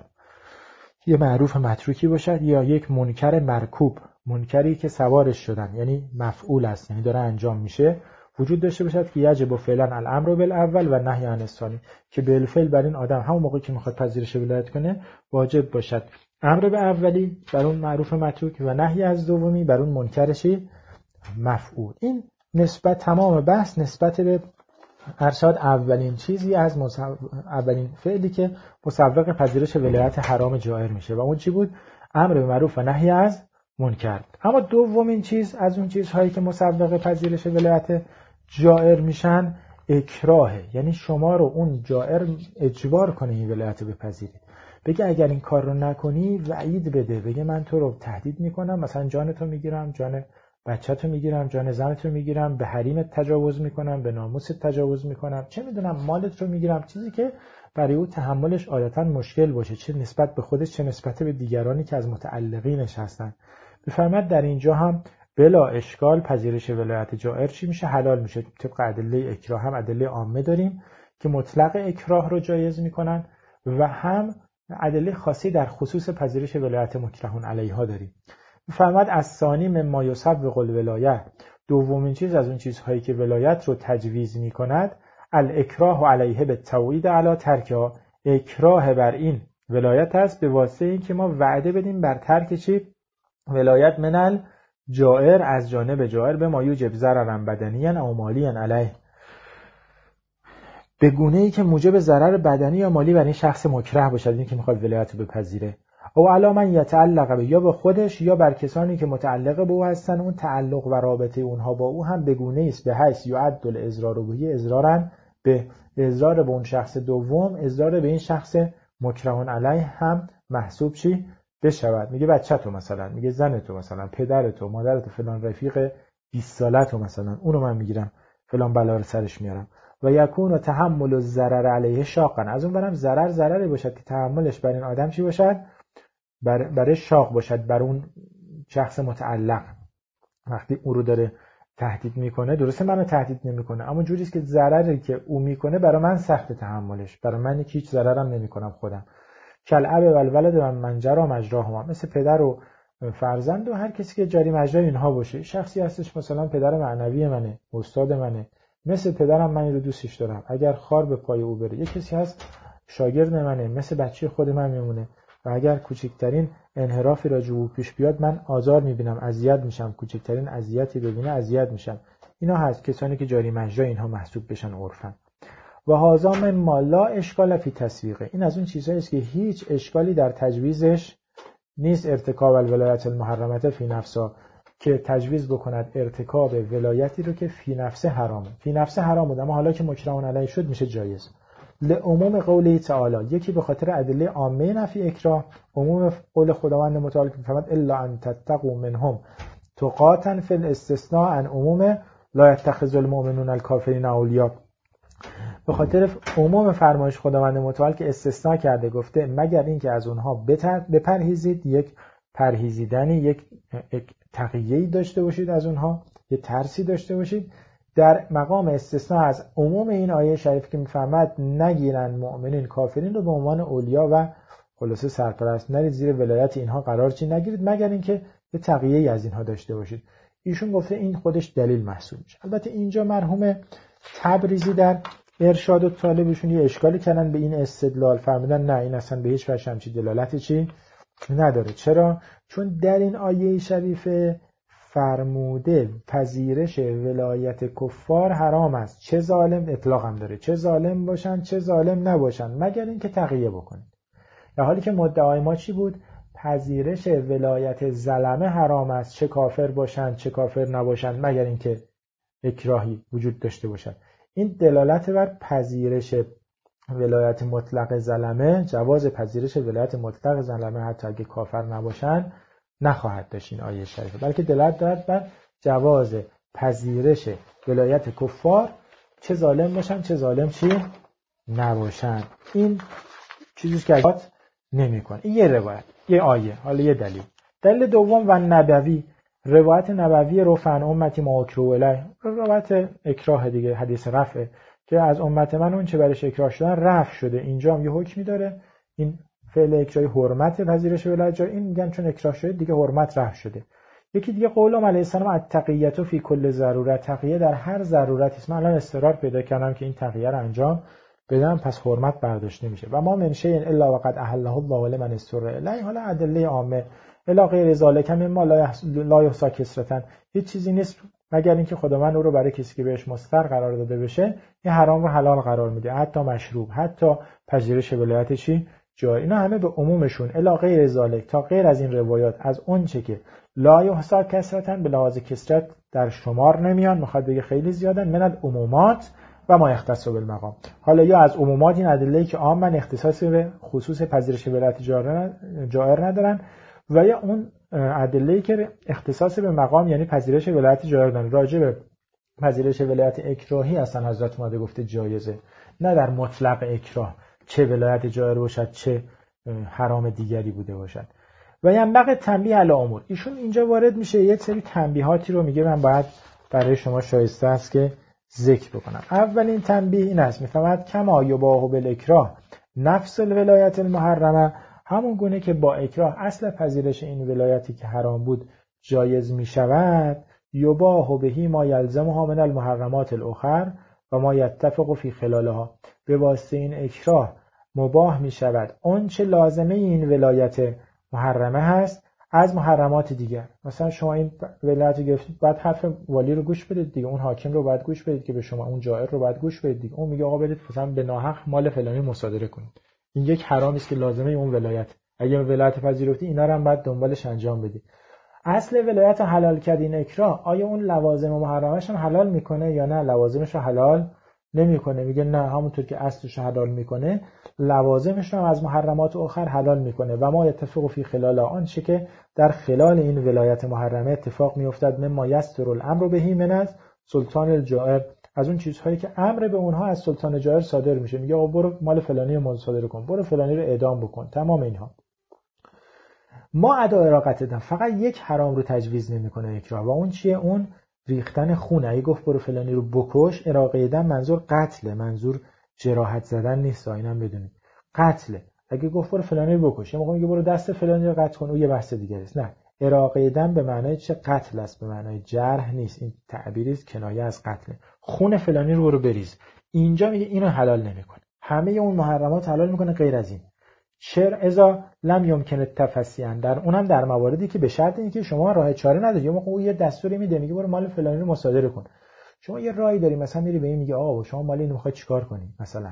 یه معروف متروکی باشد یا یک منکر مرکوب، منکری که سوارش شدن یعنی مفعول است، یعنی داره انجام میشه، وجود داشته باشد که یجب فعلا الامر بالاول و نهی عن الثانی، که بالفعل بر این آدم همون موقعی که میخواد پذیرش ولایت کنه واجب باشد امر به اولی بر اون معروف متروک و نهی از دومی بر اون منکرشی مفعول. این نسبت تمام بحث نسبت به ارشاد اولین چیزی از مصو... اولین فعلی که مسوغ پذیرش ولایت حرام جائر میشه و اون چی بود؟ امر به معروف و نهی از منکر. اما دومین چیز از اون چیزهایی که مسوغ پذیرش ولایت جائر میشن اکراهه، یعنی شما رو اون جائر اجبار کنه این ولایت رو بپذیرید، بگه اگر این کار رو نکنی وعید بده، بگه من تو رو تهدید میکنم، مثلا جانتو میگیرم، جان بچه‌تو میگیرم، جان زنتو میگیرم، به حریمت تجاوز میکنم، به ناموست تجاوز میکنم، چه میدونم مالت رو میگیرم، چیزی که برای او تحملش عادتا مشکل باشه، چه نسبت به خودش چه نسبت به دیگرانی که از متعلقینش هستن. بفرمایید در اینجا هم بلا اشکال پذیرش ولایت جائر چی میشه؟ حلال میشه. طبق ادله اکراه هم ادله عامه داریم که مطلق اکراه رو جایز میکنن و هم ادله خاصی در خصوص پذیرش ولایت مکره علیها داریم. بفرمایید از ثانی مما یسوغ الولایه، دومین چیز از اون چیزهایی که ولایت رو تجویز میکند الاکراه علیه بالتوعید علی ترکها، اکراه بر این ولایت است به واسطه اینکه ما وعده بدیم بر ترک چی؟ ولایت منل جائر، از جانب جائر به ما یوجب ضررا بدنیا او مالیا علیه، به گونه ای که موجب ضرر بدنی یا مالی بر این شخص مکره باشد، این که میخواد ولایت رو بپذیره، او علی من یتعلق به، یا به خودش یا بر کسانی که متعلق به او هستن، اون تعلق و رابطه اونها با او هم به گونه است به حیث یعد الاضرار به اضرارا به اضرار به اون شخص دوم، اضرار به این شخص مکره علیه هم محسوب چی بشود. میگه بچه تو مثلا، میگه زن تو مثلا، پدر تو، مادر تو، فلان رفیق بیست ساله تو مثلا، اونو من میگیرم فلان بلا رو سرش میارم. و یکون و تحمل الضرر علیه شاقا، از اون برم ضرر ضرری باشد که تحملش بر این آدم چی باشد؟ بر برای شاق باشد، بر اون شخص متعلق. وقتی او رو داره تهدید میکنه، درسته منو تهدید نمیکنه، اما جوریست که ضرری که او میکنه برای من سخت تحملش، برای من هیچ ضررم نمیکنم خودم. کالاب و الولد و منجرا مجراهما، مثل پدر و فرزند و هر کسی که جاری مجرای اینها باشه. شخصی هستش مثلا پدر معنوی منه، استاد منه، مثل پدرم من رو دوستش دارم، اگر خار به پای او بره. یک کسی هست شاگرد منه، مثل بچه خود من میمونه و اگر کوچکترین انحرافی راجع به او پیش بیاد من آزار میبینم، اذیت میشم، کوچکترین اذیتی ببینه اذیت میشم. اینا هست کسانی که جاری مجرای اینها محسوب بشن عرفن. و هذا مما لا اشکال فی تسویقه، این از اون چیزهایی است که هیچ اشکالی در تجویزش نیست. ارتکاب الولایت المحرمه فی نفسها، که تجویز بکند ارتکاب ولایتی رو که فی نفسه حرامه، فی نفسه حرام بود اما حالا که مکره علیه شد میشه جایز. لعموم قوله تعالی، یکی به خاطر ادله عامه نفی اکراه، عموم قول خداوند متعال که میفرماید الا ان تتقوا منهم تقاتا فی الاستثناء عن عموم لا يتخذ المؤمنون الکافرین اولیاء، به خاطر عموم فرمایش خداوند متعال که استثناء کرده، گفته مگر اینکه از اونها بپرهیزید، یک پرهیزیدنی، یک تقیه‌ای داشته باشید از اونها، یک ترسی داشته باشید. در مقام استثناء از عموم این آیه شریف که میفرماید نگیرن مؤمنین کافرین رو به عنوان اولیا و خلاصه سرپرست، نرید زیر ولایت اینها قرار چی نگیرید مگر اینکه یه تقیه‌ای از اینها داشته باشید. ایشون گفته این خودش دلیل محسوب میشه. البته اینجا مرحوم تبریزی در ارشاد و طالبشون یه اشکالی کردن به این استدلال، فرمودن نه این اصلا به هیچ وجه همچین دلالتی چی نداره. چرا؟ چون در این آیه شریفه فرموده پذیرش ولایت کفار حرام است، چه ظالم، اطلاق هم داره، چه ظالم باشن چه ظالم نباشن، مگر اینکه تقیه بکنید. در حالی که مدعای ما چی بود؟ پذیرش ولایت ظلمه حرام است، چه کافر باشن چه کافر نباشن، مگر اینکه اکراهی وجود داشته باشد. این دلالت بر پذیرش ولایت مطلق ظلمه، جواز پذیرش ولایت مطلق ظلمه حتی اگه کافر نباشن نخواهد داشت این آیه شریفه، بلکه دلالت دارد بر جواز پذیرش ولایت کفار، چه ظالم باشن چه ظالم چی نباشن. این چیزیست که اجازه نمی‌کنه. این یه روایت، یه آیه. حالا یه دلیل. دلیل دوم و نبوی، روایت نبوی رفعن امتی ما اکرهوا الیه، روایت اکراه دیگه، حدیث رفع که از امت من اون چه برش اکراه شدن رفع شده. اینجا هم یه حکمی داره، این فعل اکراهی حرمت پذیرش ولایت جا، این میگن چون اکراه شده دیگه حرمت رفع شده. یکی دیگه قول علیه السلام التقیه فی کل ضرورت، تقیه در هر ضرورتی است. من الان اضطرار پیدا کردم که این تقیه رو انجام بدم، پس حرمت برداشت نمیشه. و ما من شیء الا وقد احله الله لمن استر الیه، حالا ادله عامه الا غیر ذالک مما لا یحصی کثرتا، هیچ چیزی نیست مگر اینکه خداوند او رو برای کسی که بهش مستر قرار داده بشه این حرام رو حلال قرار میده، حتی مشروب، حتی پذیرش ولایت چی جای. اینا همه به عمومشون الا غیر ذالک، تا غیر از این روایات، از اون چه که لا یحصى کثرتن به لحاظ کثرت در شمار نمیان، میخواد بگه خیلی زیادن، من العمومات و ما یختص بالمقام. حالا یا از عمومات این ادله‌ای که عامن اختصاص به خصوص پذیرش ولایت جائر ندارن، و یا اون ادله‌ای که اختصاص به مقام یعنی پذیرش ولایت جائر دارن. راجع به پذیرش ولایت اکراهی اصلا حضرت اومده گفته جایزه، نه در مطلق اکراه چه ولایت جائر باشد چه حرام دیگری بوده باشد. و ینبغی تنبیه علی امور، ایشون اینجا وارد میشه یه سری تنبیهاتی رو میگه من باید برای شما شایسته است که ذکر بکنم. اولین تنبیه این است، میفهمد کما یباح بالاکراه نفس الولایت المحرمه، همون گونه که با اکراه اصل پذیرش این ولایتی که حرام بود جایز میشود، یباح بهی ما یلزمها من المحرمات الاخر و ما یتفق فی خلالها، به واسطه این اکراه مباح میشود اون چه لازمه این ولایت محرمه هست از محرمات دیگر. مثلا شما این ولایت گرفتید، بعد حرف والی رو گوش بدید دیگه، اون حاکم رو باید گوش بدید که به شما، اون جائر رو باید گوش بدید دیگه. اون میگه آقا برید مثلا به ناحق مال فلانی مصادره کنید، این یک حرامی است که لازمه اون ولایت، اگه ولایت پذیرفتی اینا رو هم بعد دنبالش انجام بدید. اصل ولایت حلال کردین اکراه، آیا اون لوازم و محرمش هم حلال میکنه یا نه لوازمش رو حلال نمیکنه؟ میگه نه، همونطور که اصلش حلال میکنه لوازمش رو هم از محرمات آخر حلال میکنه. و ما اتفاق فی خلال آن چه که در خلال این ولایت محرمه اتفاق میافتد مما یستر الامر بهی من از سلطان الجائر، از اون چیزهایی که امر به اونها از سلطان جائر صادر میشه. میگه آقا برو مال فلانی رو مصادره کن، برو فلانی رو اعدام بکن، تمام اینها. ما ادا اراقت دادن فقط یک حرام رو تجویز نمیکنه اکراه، و اون چیه؟ اون ریختن خون. اگه گفت برو فلانی رو بکش، اراقه دادن منظور قتله، منظور جراحت زدن نیست، اینم بدونید قتله. اگه گفت برو فلانی رو بکش، یا موقع میگه برو دست فلانی رو قطع کن، اون یه بحث دیگه است. نه، اراقه دادن به معنای چه؟ قتل است، به معنای جرح نیست. این تعبیری است کنایه از قتل. خون فلانی رو برو بریز، اینجا میگه اینو حلال نمیکنه، همه اون محرمات حلال میکنه غیر از این. شر اذا لم یمکن التفسیان، در اونم در مواردی که به شرط اینکه شما راه چاره نداری. یا موقع یه دستوری میده میگه برو مال فلانی رو مصادره کن، شما یه راهی داری، مثلا میری به این میگه آقا شما مال اینو میخوای چیکار کنی، مثلا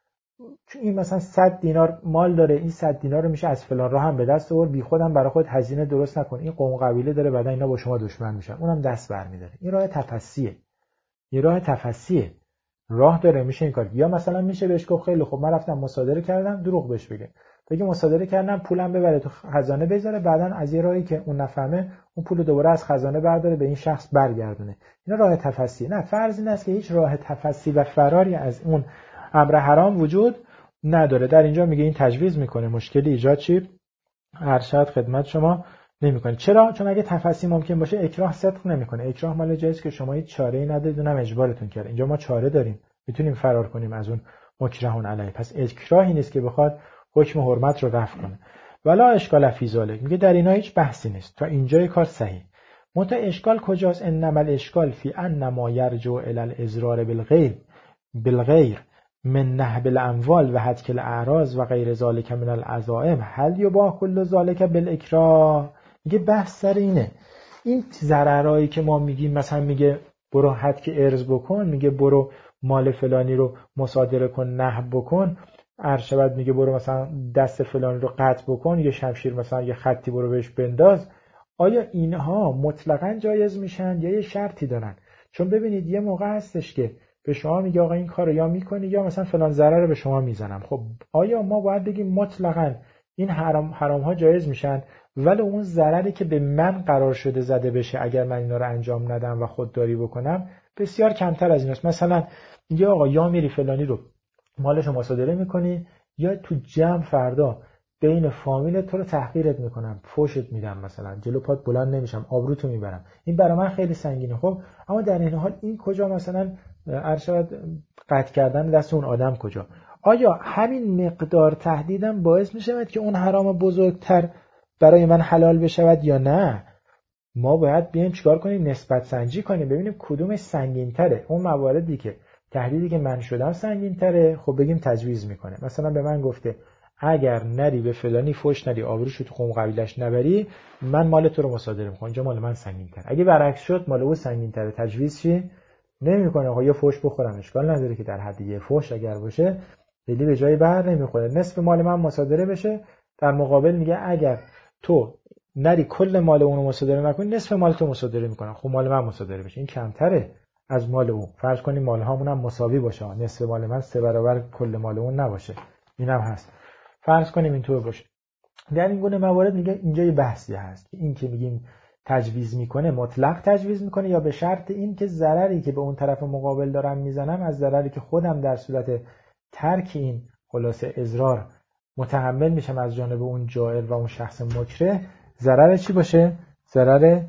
این مثلا صد دینار مال داره، این صد دینار رو میشه از فلان راه هم به دست آورد، بی خودم برای خود هزینه درست نکن، این قوم قبیله داره بعدا اینا با شما دشمن میشن، اونم دست برمی‌داره. این راه تفسیه، این راه تفسیه، راه داره میشه این کار. یا مثلا میشه بهش گفت خیلی خب من رفتم مصادره کردم، دروغ بهش بگه، بگه مصادره کردم پولم ببره تو خزانه بذاره، بعدن از یه راهی که اون نفهمه اون پولو دوباره از خزانه برداره به این شخص برگردونه. اینا راه تفسیه. نه، فرض این است که هیچ راه تفسی و فراری از اون امر حرام وجود نداره. در اینجا میگه این تجویز میکنه، مشکلی ایجاد چی ارشد خدمت شما نمیکنه. چرا؟ چون اگه تفسی ممکن باشه اکراه صدق نمیکنه. اکراه مال جایز که شما هیچ چاره‌ای ندارید، اونم اجبارتون کرده. اینجا ما چاره داریم، میتونیم فرار کنیم از اون مکرهون علیه. پس اکراهی نیست که بخواد حکم حرمت رو رفع کنه. ولا اشکال فی ذلک، میگه در اینا هیچ بحثی نیست، تا اینجای کار صحیح. منتها اشکال کجاست؟ انما الاشکال فی ان ما یرجع الی الاضرار بالغیر بالغیر من نهب الاموال و هتک الاعراض و غیر ذلک من العزائم هل یباح کل ذلک بالاکراه. میگه بحث سر اینه، این ضررایی که ما میگیم، مثلا میگه برو هتک ارز بکن، میگه برو مال فلانی رو مصادره کن، نهب بکن، ارشد میگه برو مثلا دست فلانی رو قطع بکن، یه شمشیر مثلا یه خطی برو بهش بنداز. آیا اینها مطلقاً جایز میشن یا یه شرطی دارن؟ چون ببینید یه موقع هستش که به شما میگه آقا این کارو یا میکنی یا مثلا فلان ضرر رو به شما میزنم. خب آیا ما باید بگیم مطلقاً این حرام حرام ها جایز میشن، ولی اون ضرری که به من قرار شده زده بشه اگر من اینا رو انجام ندم و خودداری بکنم بسیار کمتر از ایناست؟ مثلا میگه آقا یا میری فلانی رو مالش رو مصادره میکنی، یا تو جمع فردا بین فامیل تو رو تحقیرت میکنم، فوشت میدم، مثلا جلو پات بلند نمیشم، آبروتو میبرم. این برای من خیلی سنگینه. خب اما در این حال این کجا مثلا ارشد قطع کردن دست اون آدم کجا؟ آیا همین مقدار تهدیدم باعث میشود که اون حرام بزرگتر برای من حلال بشود یا نه؟ ما باید بیایم چیکار کنیم؟ نسبت سنجی کنیم، ببینیم کدومش سنگین‌تره. اون مواردی که تهدیدی که من شدم سنگین‌تره، خب بگیم تجویز میکنه. مثلا به من گفته اگر نری به فلانی فوش ندی، آبروش تو قوم قبیلش نبری، من مال تو رو مصادره میکنم، اینجا مال من سنگین‌تر. اگه برعکس شد مال او سنگین‌تره، تجویز چی نمیکنه. آقا یه فوش بخورم اشکال نداره که در حد یه فوش اگر باشه خیلی به جای بر نمیخوره، نصف مال من مصادره بشه. در مقابل میگه اگر تو نری کل مال اون رو مصادره نکنی، نصف مال تو مصادره میکنم، خب مال من مصادره بشه. این کمتره از مال او. فرض کنیم مال هامون هم مساوی باشه، نصف مال من سه برابر کل مال اون نباشه، اینم هست. فرض کنیم اینطور باشه. در این گونه موارد میگه اینجا یه بحثی هست که این که میگیم تجویز میکنه مطلق تجویز میکنه یا به شرط این که ضرری که به اون طرف مقابل دارم میزنم از ضرری که خودم در صورت ترک این خلاصه اضرار متحمل میشم از جانب اون جائر و اون شخص مکره، ضرر چی باشه؟ ضرر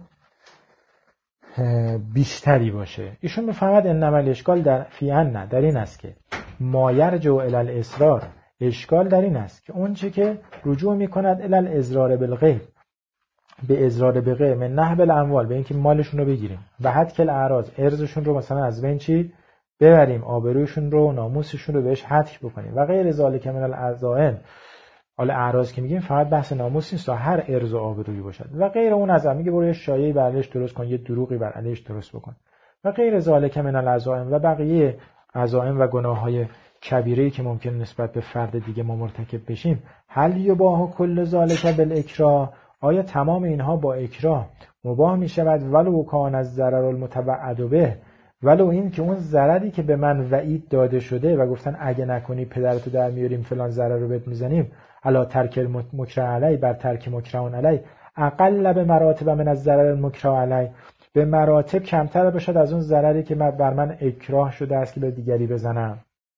بیشتری باشه. ایشون میفهمد انما الاشکال در فی ان، در این است که ما یرجع الی الاصرار، اشکال در این است که اون چه که رجوع میکند الی الاضرار بالغیب، به اضرار به غیر من نهب الاموال، به اینکه مالشون رو بگیریم، و حد کل اعراض، ارزشون رو مثلا از بین چی ببریم، آبروشون رو، ناموسشون رو بهش حتک بکنیم، و غیر ذالک من العزائم. حالا اعراض که میگیم فقط بحث ناموس نیست، هر ارز و آبرویی باشد، و غیر اون از میگه برو یه شایعه بر علیش درست کن، یه دروغی بر علیش درست بکن، و غیر ذالک من العزائم، و بقیه عزائم و گناههای کبیره‌ای که ممکن نسبت به فرد دیگه ما مرتکب بشیم. هل یباح کل ذالک بالاکراه، آیا تمام اینها با اکراه مباح می شود؟ ولو کان از ضرر المتوعد به، ولو این که اون ضرری که به من وعید داده شده و گفتن اگه نکنی پدرتو در میاریم فلان ضرر رو بهت میزنیم، علا ترک المکره علی، بر ترک مکره علی، اقل به مراتب من از ضرر المکره علی، به مراتب کمتر باشد از اون ضرری که بر من اکراه شده است که به دیگری بزنم.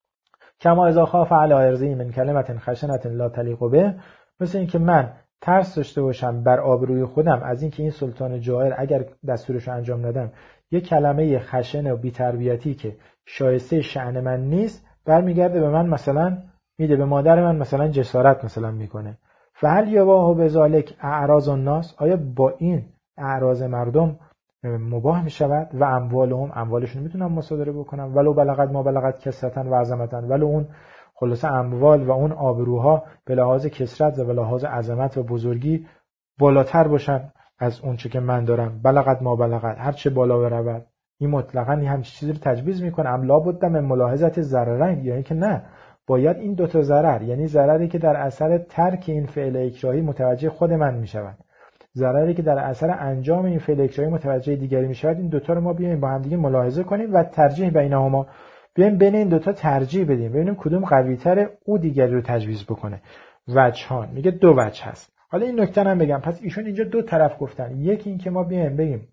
کما اذا خاف علی ارضی من کلمت خشنه لا تلیق به، مثل این که من ترس داشته باشم بر آبروی خودم از اینکه این سلطان جائر اگر دستورش رو انجام ندم یه کلمه خشن و بی‌تربیتی که شایسته شأن من نیست برمیگرده به من، مثلا میده به مادر من مثلا جسارت مثلا میکنه. فهل یباح بذالک اعراض الناس، آیا با این اعراض مردم مباح میشود؟ و اموالهم، اموالشون میتونم مصادره بکنم، ولو بلغت ما بلغت کثرتن و عظمتن، ولو اون خلاصه اموال و اون آبروها به لحاظ کثرت و به لحاظ عظمت و بزرگی بالاتر باشن از اون چه که من دارم، بلغت ما بلغت، هر چه بالا برود. این مطلقاً همین چیزی رو تجویز میکنه. ام لا بد من ملاحظه ضررین، یعنی که نه، باید این دو تا ضرر، یعنی ضرری که در اثر ترک این فعل اکراهی متوجه خود من میشود، ضرری که در اثر انجام این فعل اکراهی متوجه دیگری میشود، این دو تا رو ما بیایم با هم دیگه ملاحظه کنیم و ترجیح بینهما، بیایم بین این دوتا ترجیح بدیم، ببینیم کدوم قوی تره، او دیگری رو تجویز بکنه. وجهان، میگه دو وجه هست. حالا این نکته هم بگم، پس ایشون اینجا دو طرف گفتن، یکی این که ما بیایم بگیم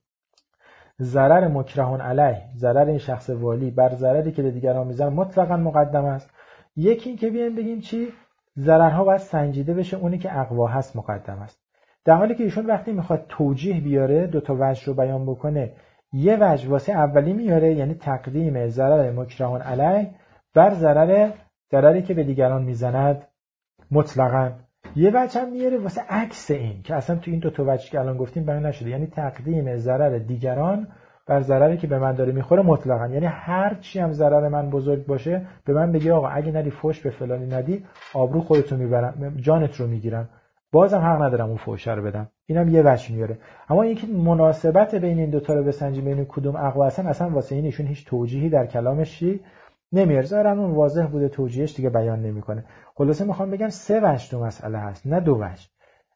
ضرر مکرهون علیه، ضرر این شخص والی بر ضرری که به دیگران میزنه مطلقاً مقدم است. یکی این که بیایم بگیم چی؟ ضررها باید سنجیده بشه، اونی که اقوا هست مقدم است. در حالی که ایشون وقتی میخواد توجیه بیاره، دو تا وجه رو بیان بکنه، یه وجه واسه اولی میاره، یعنی تقدیم ضرر مکرهون علیه بر ضرر ضرری که به دیگران میزند مطلقاً. یه وجه هم میاره واسه عکس این که اصلا تو این دو تا وجه که الان گفتیم بیان نشده، یعنی تقدیم ضرر دیگران بر ضرری که به من داره میخوره مطلقاً. یعنی هر چی هم ضرر من بزرگ باشه به من بگی آقا اگه ندی فوش به فلانی ندی، آبرو خودتو میبرم، جانت رو میگیرم، بازم حق ندارم اون فوشه رو بدم. اینم یه وجه میاره. اما اینکه مناسبت بین این دو تا رو بسنجیم، بین کدوم اقوا هستن، اصلا واسه این ایشون هیچ توجیهی در کلامش چی نمیاره، ظاهرا اون واضح بوده توجیهش دیگه بیان نمیکنه. خلاصه میخوام بگم سه وجه تو مسئله هست، نه دو وجه.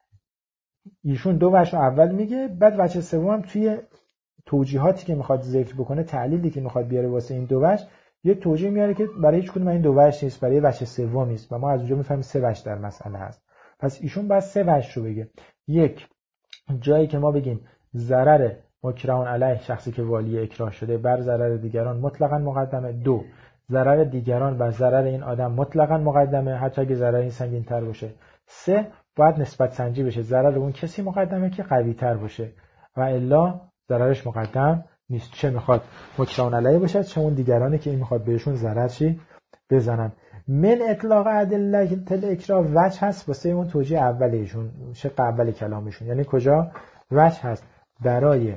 ایشون دو وجه رو اول میگه، بعد وجه سوم هم توی توجیهاتی که میخواد ذکر بکنه، تعلیلی که میخواد بیاره واسه این دو وجه، یه توجیه میاره که برای هیچ کدوم این دو وجه نیست، برای وجه سوم نیست و ما از اونجا میفهمیم سه وجه در مسئله هست. پس ایشون باید سه وجه رو بگه. یک، جایی که ما بگیم ضرر مکرهون علیه، شخصی که والی اکراه شده، بر ضرر دیگران مطلقاً مقدمه. دو، ضرر دیگران بر ضرر این آدم مطلقاً مقدمه، حتی اگه ضرر این سنگین‌تر باشه. سه، باید نسبت سنجی بشه، ضرر اون کسی مقدمه که قوی‌تر باشه و الا ضررش مقدم نیست، چه میخواد مکرهون علیه باشه چه اون دیگرانی که این میخواد بهشون ضرر چی بزنن. من اطلاق ادله الاکراه وجه هست واسه اون توجیه اولیشون، شق اول کلامشون، یعنی کجا وجه هست برای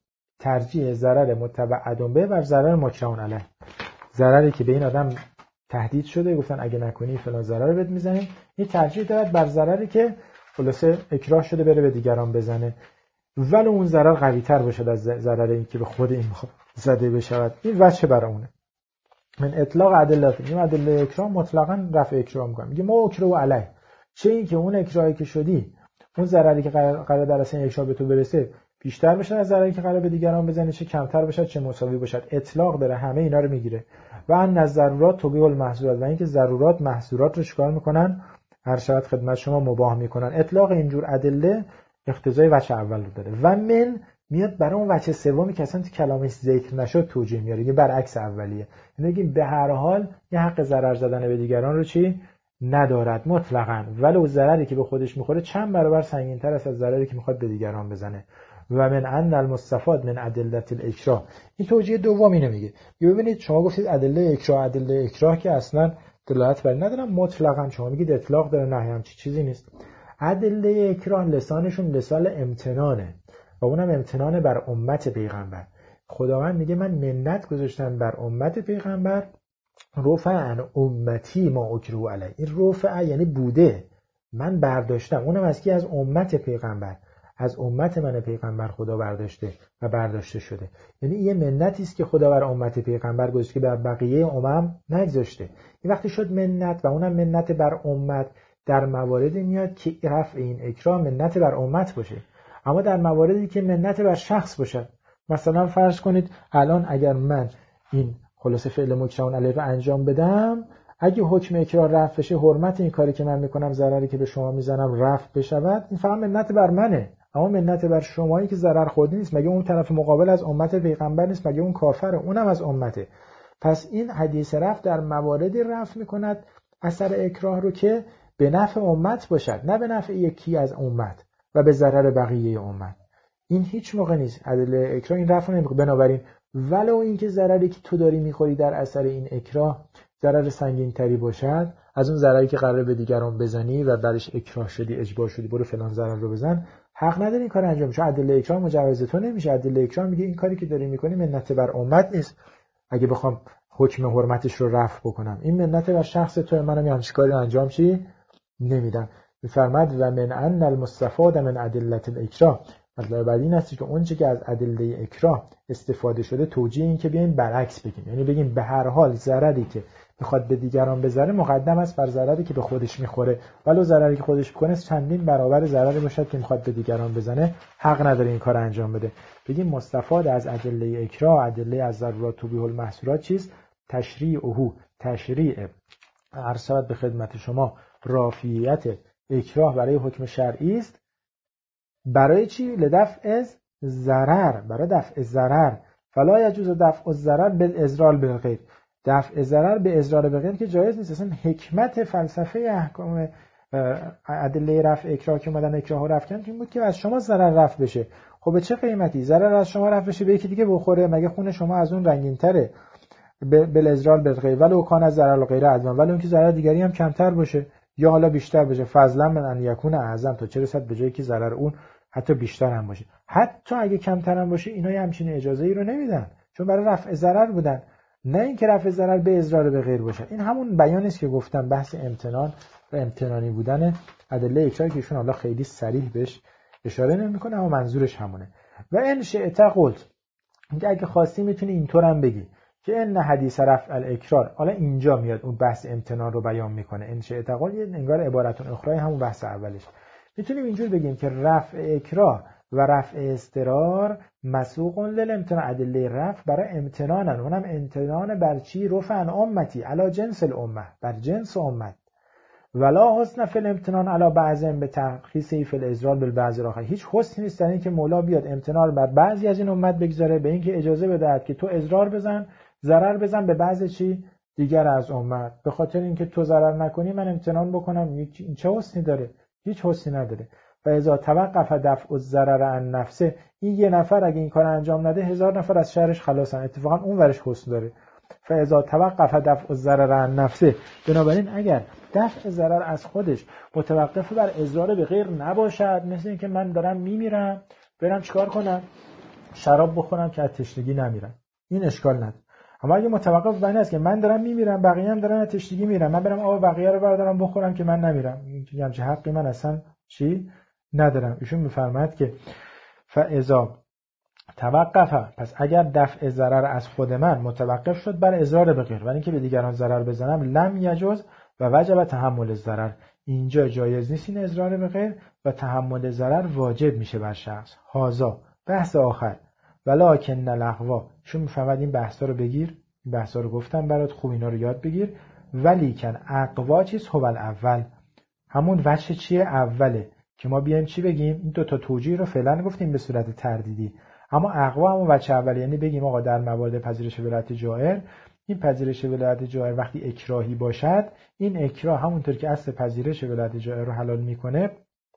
ترجیح ضرر متوعد به بر ضرر مکرهون علیه، ضرری که به این آدم تهدید شده، گفتن اگه نکنی فلان ضرر بهت میزنیم. این ترجیح داد بر ضرری که خلاصه اکراه شده بره به دیگران بزنه، ولو اون ضرر قوی تر باشه از ضرر این که به خود این زده بشود. این وجه برای اونه. من اطلاق ادله، این ادله اکراه مطلقاً رفع اکراه میگم، میگه ما اکراه علیه، چه این که اون اکراهی که شدی اون ضرری که قرار در اصل اکراه به تو برسه بیشتر بشه از ضرری که قرار به دیگران بزنه، چه کمتر بشه چه مساوی بشه. اطلاق داره، همه اینا رو میگیره. و ان از ضرورات تبیح المحظورات، و اینکه ضرورات محظورات رو چیکار میکنن؟ هر شرط خدمت شما مباح میکنن. اطلاق اینجور ادله اقتضای وجه اول رو داره. و من میاد برای اون وجه سومی که اصلا تو کلامش ذکر نشد توجیه میاره، یه برعکس اولیه. یعنی میگیم به هر حال یه حق ضرر زدن به دیگران رو چی ندارد مطلقاً، ولو ضرری که به خودش میخوره چند برابر سنگین‌تر است از ضرری که میخواد به دیگران بزنه. و من ان المستفاد من ادله الاکراه، این توجیه دوم اینو میگه. ببینید شما گفتید ادله اکراه، ادله اکراه که اصلا دلالت بر ندارن مطلقاً، شما میگید اطلاق داره، نهی هم چی چیزی نیست. ادله اکراه لسانشون لسان امتنانه و اونم امتنان بر امت پیغمبر. خداوند میگه من منت گذاشتم بر امت پیغمبر، رفع عن امتی ما اکره علی. این رفع یعنی بوده، من برداشتم، اونم از کی؟ از امت پیغمبر، از امت من پیغمبر خدا برداشته و برداشته شده. یعنی یه منتی است که خدا بر امت پیغمبر گذاشته که بر بقیه امم نگذاشته. این وقتی شد منت و اونم منت بر امت، در مواردی میاد که رفع این اکراه منت بر امت باشه، اما در مواردی که منت بر شخص باشه، مثلا فرض کنید الان اگر من این خلاصه فعل مکرهون علیه رو انجام بدم، اگه حکم اکراه رفع بشه، حرمت این کاری که من میکنم، ضرری که به شما میزنم رفع بشود، این فقط منت بر منه، اما منت بر شمایی که ضرر خوردی نیست. مگه اون طرف مقابل از امت پیغمبر نیست؟ مگه اون کافره؟ اونم از امته. پس این حدیث رفع در مواردی رفع میکند اثر اکراه رو که به نفع امت باشد، نه به نفع یکی از امت و به ضرر بقیه امت. این هیچ موقع نیست. ادله اکراه این رفع نمیکنه. بنابراین ولو اینکه ضرری که تو داری میخوری در اثر این اکراه ضرر سنگین تری باشد از اون ضرری که قراره به دیگران بزنی و برش اکراه شدی، اجبار شدی برو فلان ضرر رو بزن، حق نداری این کار انجام بشه. ادله اکراه مجوز تو نمیشه. ادله اکراه میگه این کاری که داری میکنی منت بر امت نیست. اگه بخوام حکم حرمتش رو رفع بکنم، این منت بر شخص تو، منم همین کاری انجام چی نمیدم. میفرماد و من ان المستفاد من ادله الاکراه، مطلب بعد این است که اون چه که از ادله اکراه استفاده شده توجیه این که بیایم برعکس بگیم، یعنی بگیم به هر حال ضرری که میخواد به دیگران بزنه مقدم است بر ضرری که به خودش میخوره، ولو ضرری که خودش میکنه چندین برابر ضرری باشد که میخواد به دیگران بزنه، حق نداره این کار انجام بده. بگیم مستفاد از ادله اکراه، ادله از ضرورات تبیح المحظورات چیست؟ تشریعه، تشریع ارشد به خدمت شما رافعیت اکراه برای حکم شرعی است. برای چی؟ لدفع از ضرر، برای دفع ضرر. فلا یجوز دفع الضرر بالازرار بالغیر، دفع ضرر به اضرار به غیر که جایز نیست. اصلا حکمت فلسفه احکام ادله رفع اکراه که اومدن اکراه رو رفع کردن این بود که از شما ضرر رفع بشه. خب به چه قیمتی؟ ضرر از شما رفع بشه به یکی دیگه بخوره؟ مگه خون شما از اون رنگین تره؟ بالازرار بالغیر ولو کان از ضرر غیر عظم، ولو اینکه ضرر دیگری هم کمتر باشه یا حالا بیشتر باشه، فضلا من ان یکون اعظم، تا چه رسد به جایی که ضرر اون حتی بیشتر هم باشه. حتی اگه کمتر هم باشه اینا همچین اجازه ای رو نمیدن، چون برای رفع ضرر بودن، نه اینکه رفع ضرر به اضرار به غیر باشه. این همون بیانی است که گفتم، بحث امتنان و امتنانی بودن ادله اکراه که ایشون حالا خیلی صریح بهش اشاره نمیکنه اما منظورش همونه. و ان شئت قلت، اینکه اگه خواستی میتونی اینطور هم بگی که ان حدیث رفع الاکراه، حالا اینجا میاد اون بحث امتنان رو بیان میکنه. ان شئت قلت یه انگار عبارتون اخرای همون بحث اولش. میتونیم اینجور بگیم که رفع اکراه و رفع اضطرار مسوق للامتنان، ادله رفع برای امتنانن، اونم امتنان بر چی؟ رفع عن امتی علی جنس الامه، بر جنس امت. ولا حسن فی الامتنان علی بعضهم به ترخیص فی الاضرار بالبعض الاخر، هیچ حسنی نیست در این که مولا بیاد امتنان بر بعضی از این امت بگذاره به اینکه اجازه بدهد که تو اضرار بزن، ضرر بزن به بعض چی دیگر از امت، به خاطر اینکه تو ضرر نکنی من امتنان بکنم. این چه حسنی داره؟ هیچ حسنی نداره. و اذا توقف دفع الضرر عن نفسه، این یه نفر اگه این کار انجام نده هزار نفر از شرش خلاصن، اتفاقا اون ورش حسن داره. فاذا توقف دفع الضرر عن نفسه، بنابراین اگر دفع ضرر از خودش متوقف بر اضرار به غیر نباشد، مثل اینکه من دارم میمیرم برم چیکار کنم؟ شراب بخورم که از تشنگی نمیرم، این اشکال نداره. اما اگه متوقف بر این است که من دارم میمیرم بقیه هم دارن تشنگی میرن، من برم آب بقیه رو بردارم بخورم که من نمیرم، میگم چه حقی من اصلا چی ندارم. ایشون میفرماید که فاذا توقف، پس اگر دفع ضرر از خود من متوقف شد بر اضرار به غیر، ولی اینکه به دیگران ضرر بزنم، لم یجوز و وجب تحمل ضرر، اینجا جایز نیست این اضرار به غیر و تحمل ضرر واجب میشه بر شخص. هازا بحث آخر، ولکن الاقوا، شو میفهمد این بحثا رو بگیر، این بحثا رو گفتم برات، خوب اینا رو یاد بگیر. ولیکن اقوا چیز هو الاول، همون وجه چیه؟ اوله، که ما بیایم چی بگیم؟ این دو تا توجیه رو فعلا گفتیم به صورت تردیدی، اما اقوا همون وجه اوله، یعنی بگیم آقا در موارد پذیرش ولایت جائر، این پذیرش ولایت جائر وقتی اکراهی باشد، این اکراه همونطور که اصل پذیرش ولایت جائر رو حلال میکنه،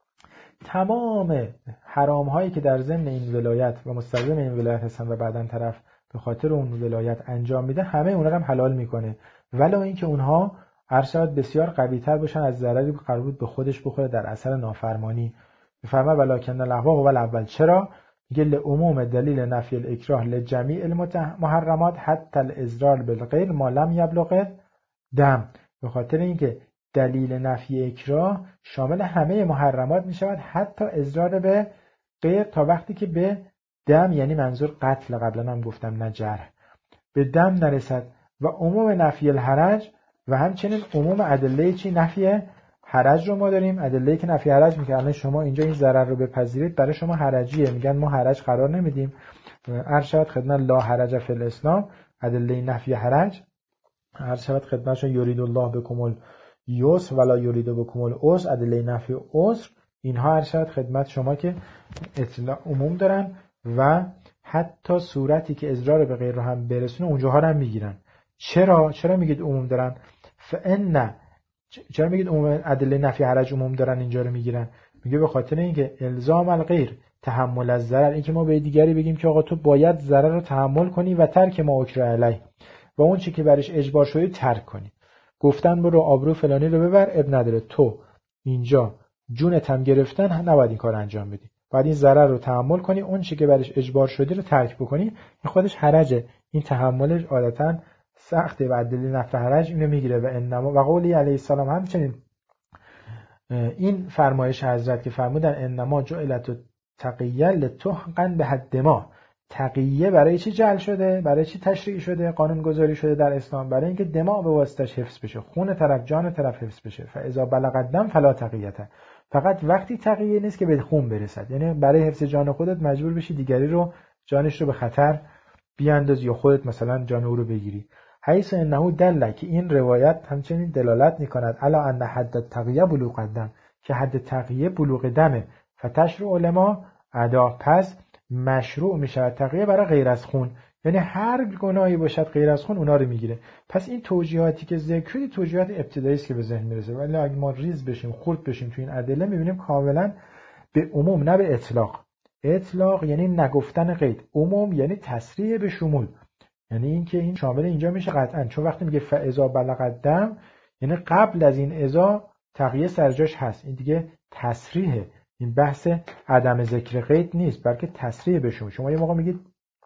تمام حرام هایی که در ضمن این ولایت و مستلزم این ولایت هستن و بعداً طرف به خاطر اون ولایت انجام میده، همه اونها رو هم حلال میکنه، ولو اینکه اونها هر شاید بسیار قوی تر باشن از ضرری که قرار بود به خودش بخوره در اثر نافرمانی. میفرما ولکن الاقوا هو الاول. چرا؟ میگه لعموم دلیل نفی الاکراه لجمیع المحرمات حتی الاضرار بالغیر ما لم یبلغ دم، به خاطر اینکه دلیل نفی اکراه شامل همه محرمات می شود، حتی اضرار به غیر، تا وقتی که به دم، یعنی منظور قتل، قبلا هم گفتم نه جرح، به دم نرسد. و عموم نفی الحرج و همچنین عموم ادله چی؟ نفی حرج رو ما داریم، ادله که نفی حرج میگه شما اینجا این ضرر رو بپذیرید برای شما حرجیه، میگن ما حرج قرار نمیدیم. ارشد خدمت لا حرج فی الاسلام، ادله نفی حرج، ارشد خدمتشون یرید الله بکم یسر ولا یرید بکم العسر، ادله نفی عسر، اینها ارشد خدمت شما که اطلاع عموم دارن و حتی صورتی که اضرار به غیر رو هم برسونه اونجاها رو هم میگیرن. چرا چرا میگید عموم دارن؟ فان، چرا میگید عموم ادله نفی حرج عموم دارن اینجا رو میگیرن؟ میگه به خاطر اینکه الزام الغیر تحمل از ضرر، اینکه ما به دیگری بگیم که آقا تو باید ضرر رو تحمل کنی و ترک ما اکره علیه، و اون چی که برش اجبار شدی ترک کنی. گفتن برو آبرو فلانی رو ببر، اب نداره، تو اینجا جونت هم گرفتن نباید این کار انجام بدی، باید این ضرر رو تحمل کنی، اون چی که برش اجبار شدی رو ترک بکنی. این خودش حرجه، این تحملش عادتاً سخته و ادله نفی حرج اینو میگیره. و انما و قولی علیه السلام، همچنین این فرمایش حضرت که فرمودن انما جعلت تقیه لتحقن به حد ما، تقیه برای چی جعل شده؟ برای چی تشریع شده؟ قانون گذاری شده در اسلام؟ برای اینکه دماء به واسطش حفظ بشه، خون طرف، جان طرف حفظ بشه. فاذا بلغ الدم فلا تقیته، فقط وقتی تقیه نیست که به خون برسد، یعنی برای حفظ جان خودت مجبور بشی دیگری رو، جانش رو به خطر بیانداز یا خودت مثلا جان او رو بگیری. حیث انه دل، که این روایت همچنین دلالت میکند علی ان حد التقیه بلوغ الدم، که حد تقیه بلوغ دمه. فتشرع علما ادا، پس مشروع میشه تقیه برای غیر از خون، یعنی هر گناهی باشد غیر از خون اونا رو میگیره. پس این توجیهاتی که ذکر شد توجیهات ابتدایی است که به ذهن میرسه، ولی اگه ما ریز بشیم خرد بشیم تو این ادله میبینیم کاملا به عموم نه به اطلاق. اطلاق یعنی نگفتن قید، عموم یعنی تصریح به شمول، یعنی اینکه این شامل اینجا میشه قطعا، چون وقتی میگه فاذا بلغ الدم یعنی قبل از این اذا تقیه سرجاش هست، این دیگه تصریحه، این بحث عدم ذکر قید نیست بلکه تصریح بشون. شما یه موقع میگید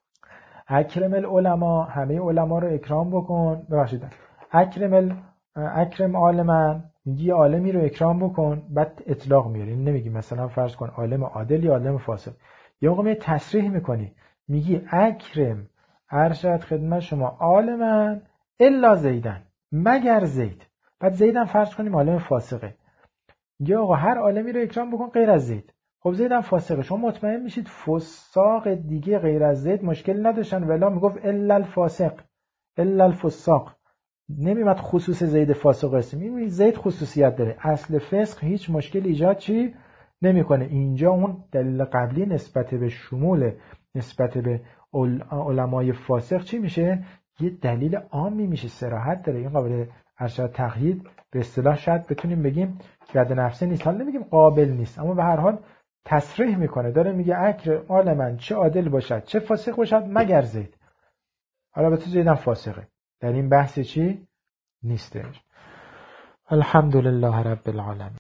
اکرم العلماء، همه علما رو اکرام بکن، ببخشید اکرم ال... اکرم عالما، میگی یه عالمی رو اکرام بکن، بعد اطلاق میاری، نمیگی مثلا فرض کن عالم عادل یا عالم فاسق. یه موقع می تصریح میکنی میگی اکرم ارشد خدمت شما عالما الا زیدن، مگر زید، بعد زیدم فرض کنیم عالم فاسقه، یا آقا هر عالمی رو اکرام بکن غیر از زید. خب زیدم فاسقه، شما مطمئن میشید فساق دیگه غیر از زید مشکل نداشتن، ولی میگفت الا الفاسق الا الفساق، نمیاد خصوص زید فاسق اسم، میبینید زید خصوصیت داره، اصل فسق هیچ مشکل ایجاد چی نمیکنه. اینجا اون دلیل قبلی نسبت به شمول نسبت به علمای فاسق چی میشه؟ یه دلیل عامی میشه، صراحت داره، این قابل ارشاد تقیید به اصطلاح شاید بتونیم بگیم ید نفسه نیست، حالا نمیگیم قابل نیست، اما به هر حال تصریح میکنه، داره میگه اکر عالمن چه عادل باشد چه فاسق باشد مگر زید. حالا به تو زیدم فاسقه، در این بحث چی نیستش. الحمدلله رب العالمین.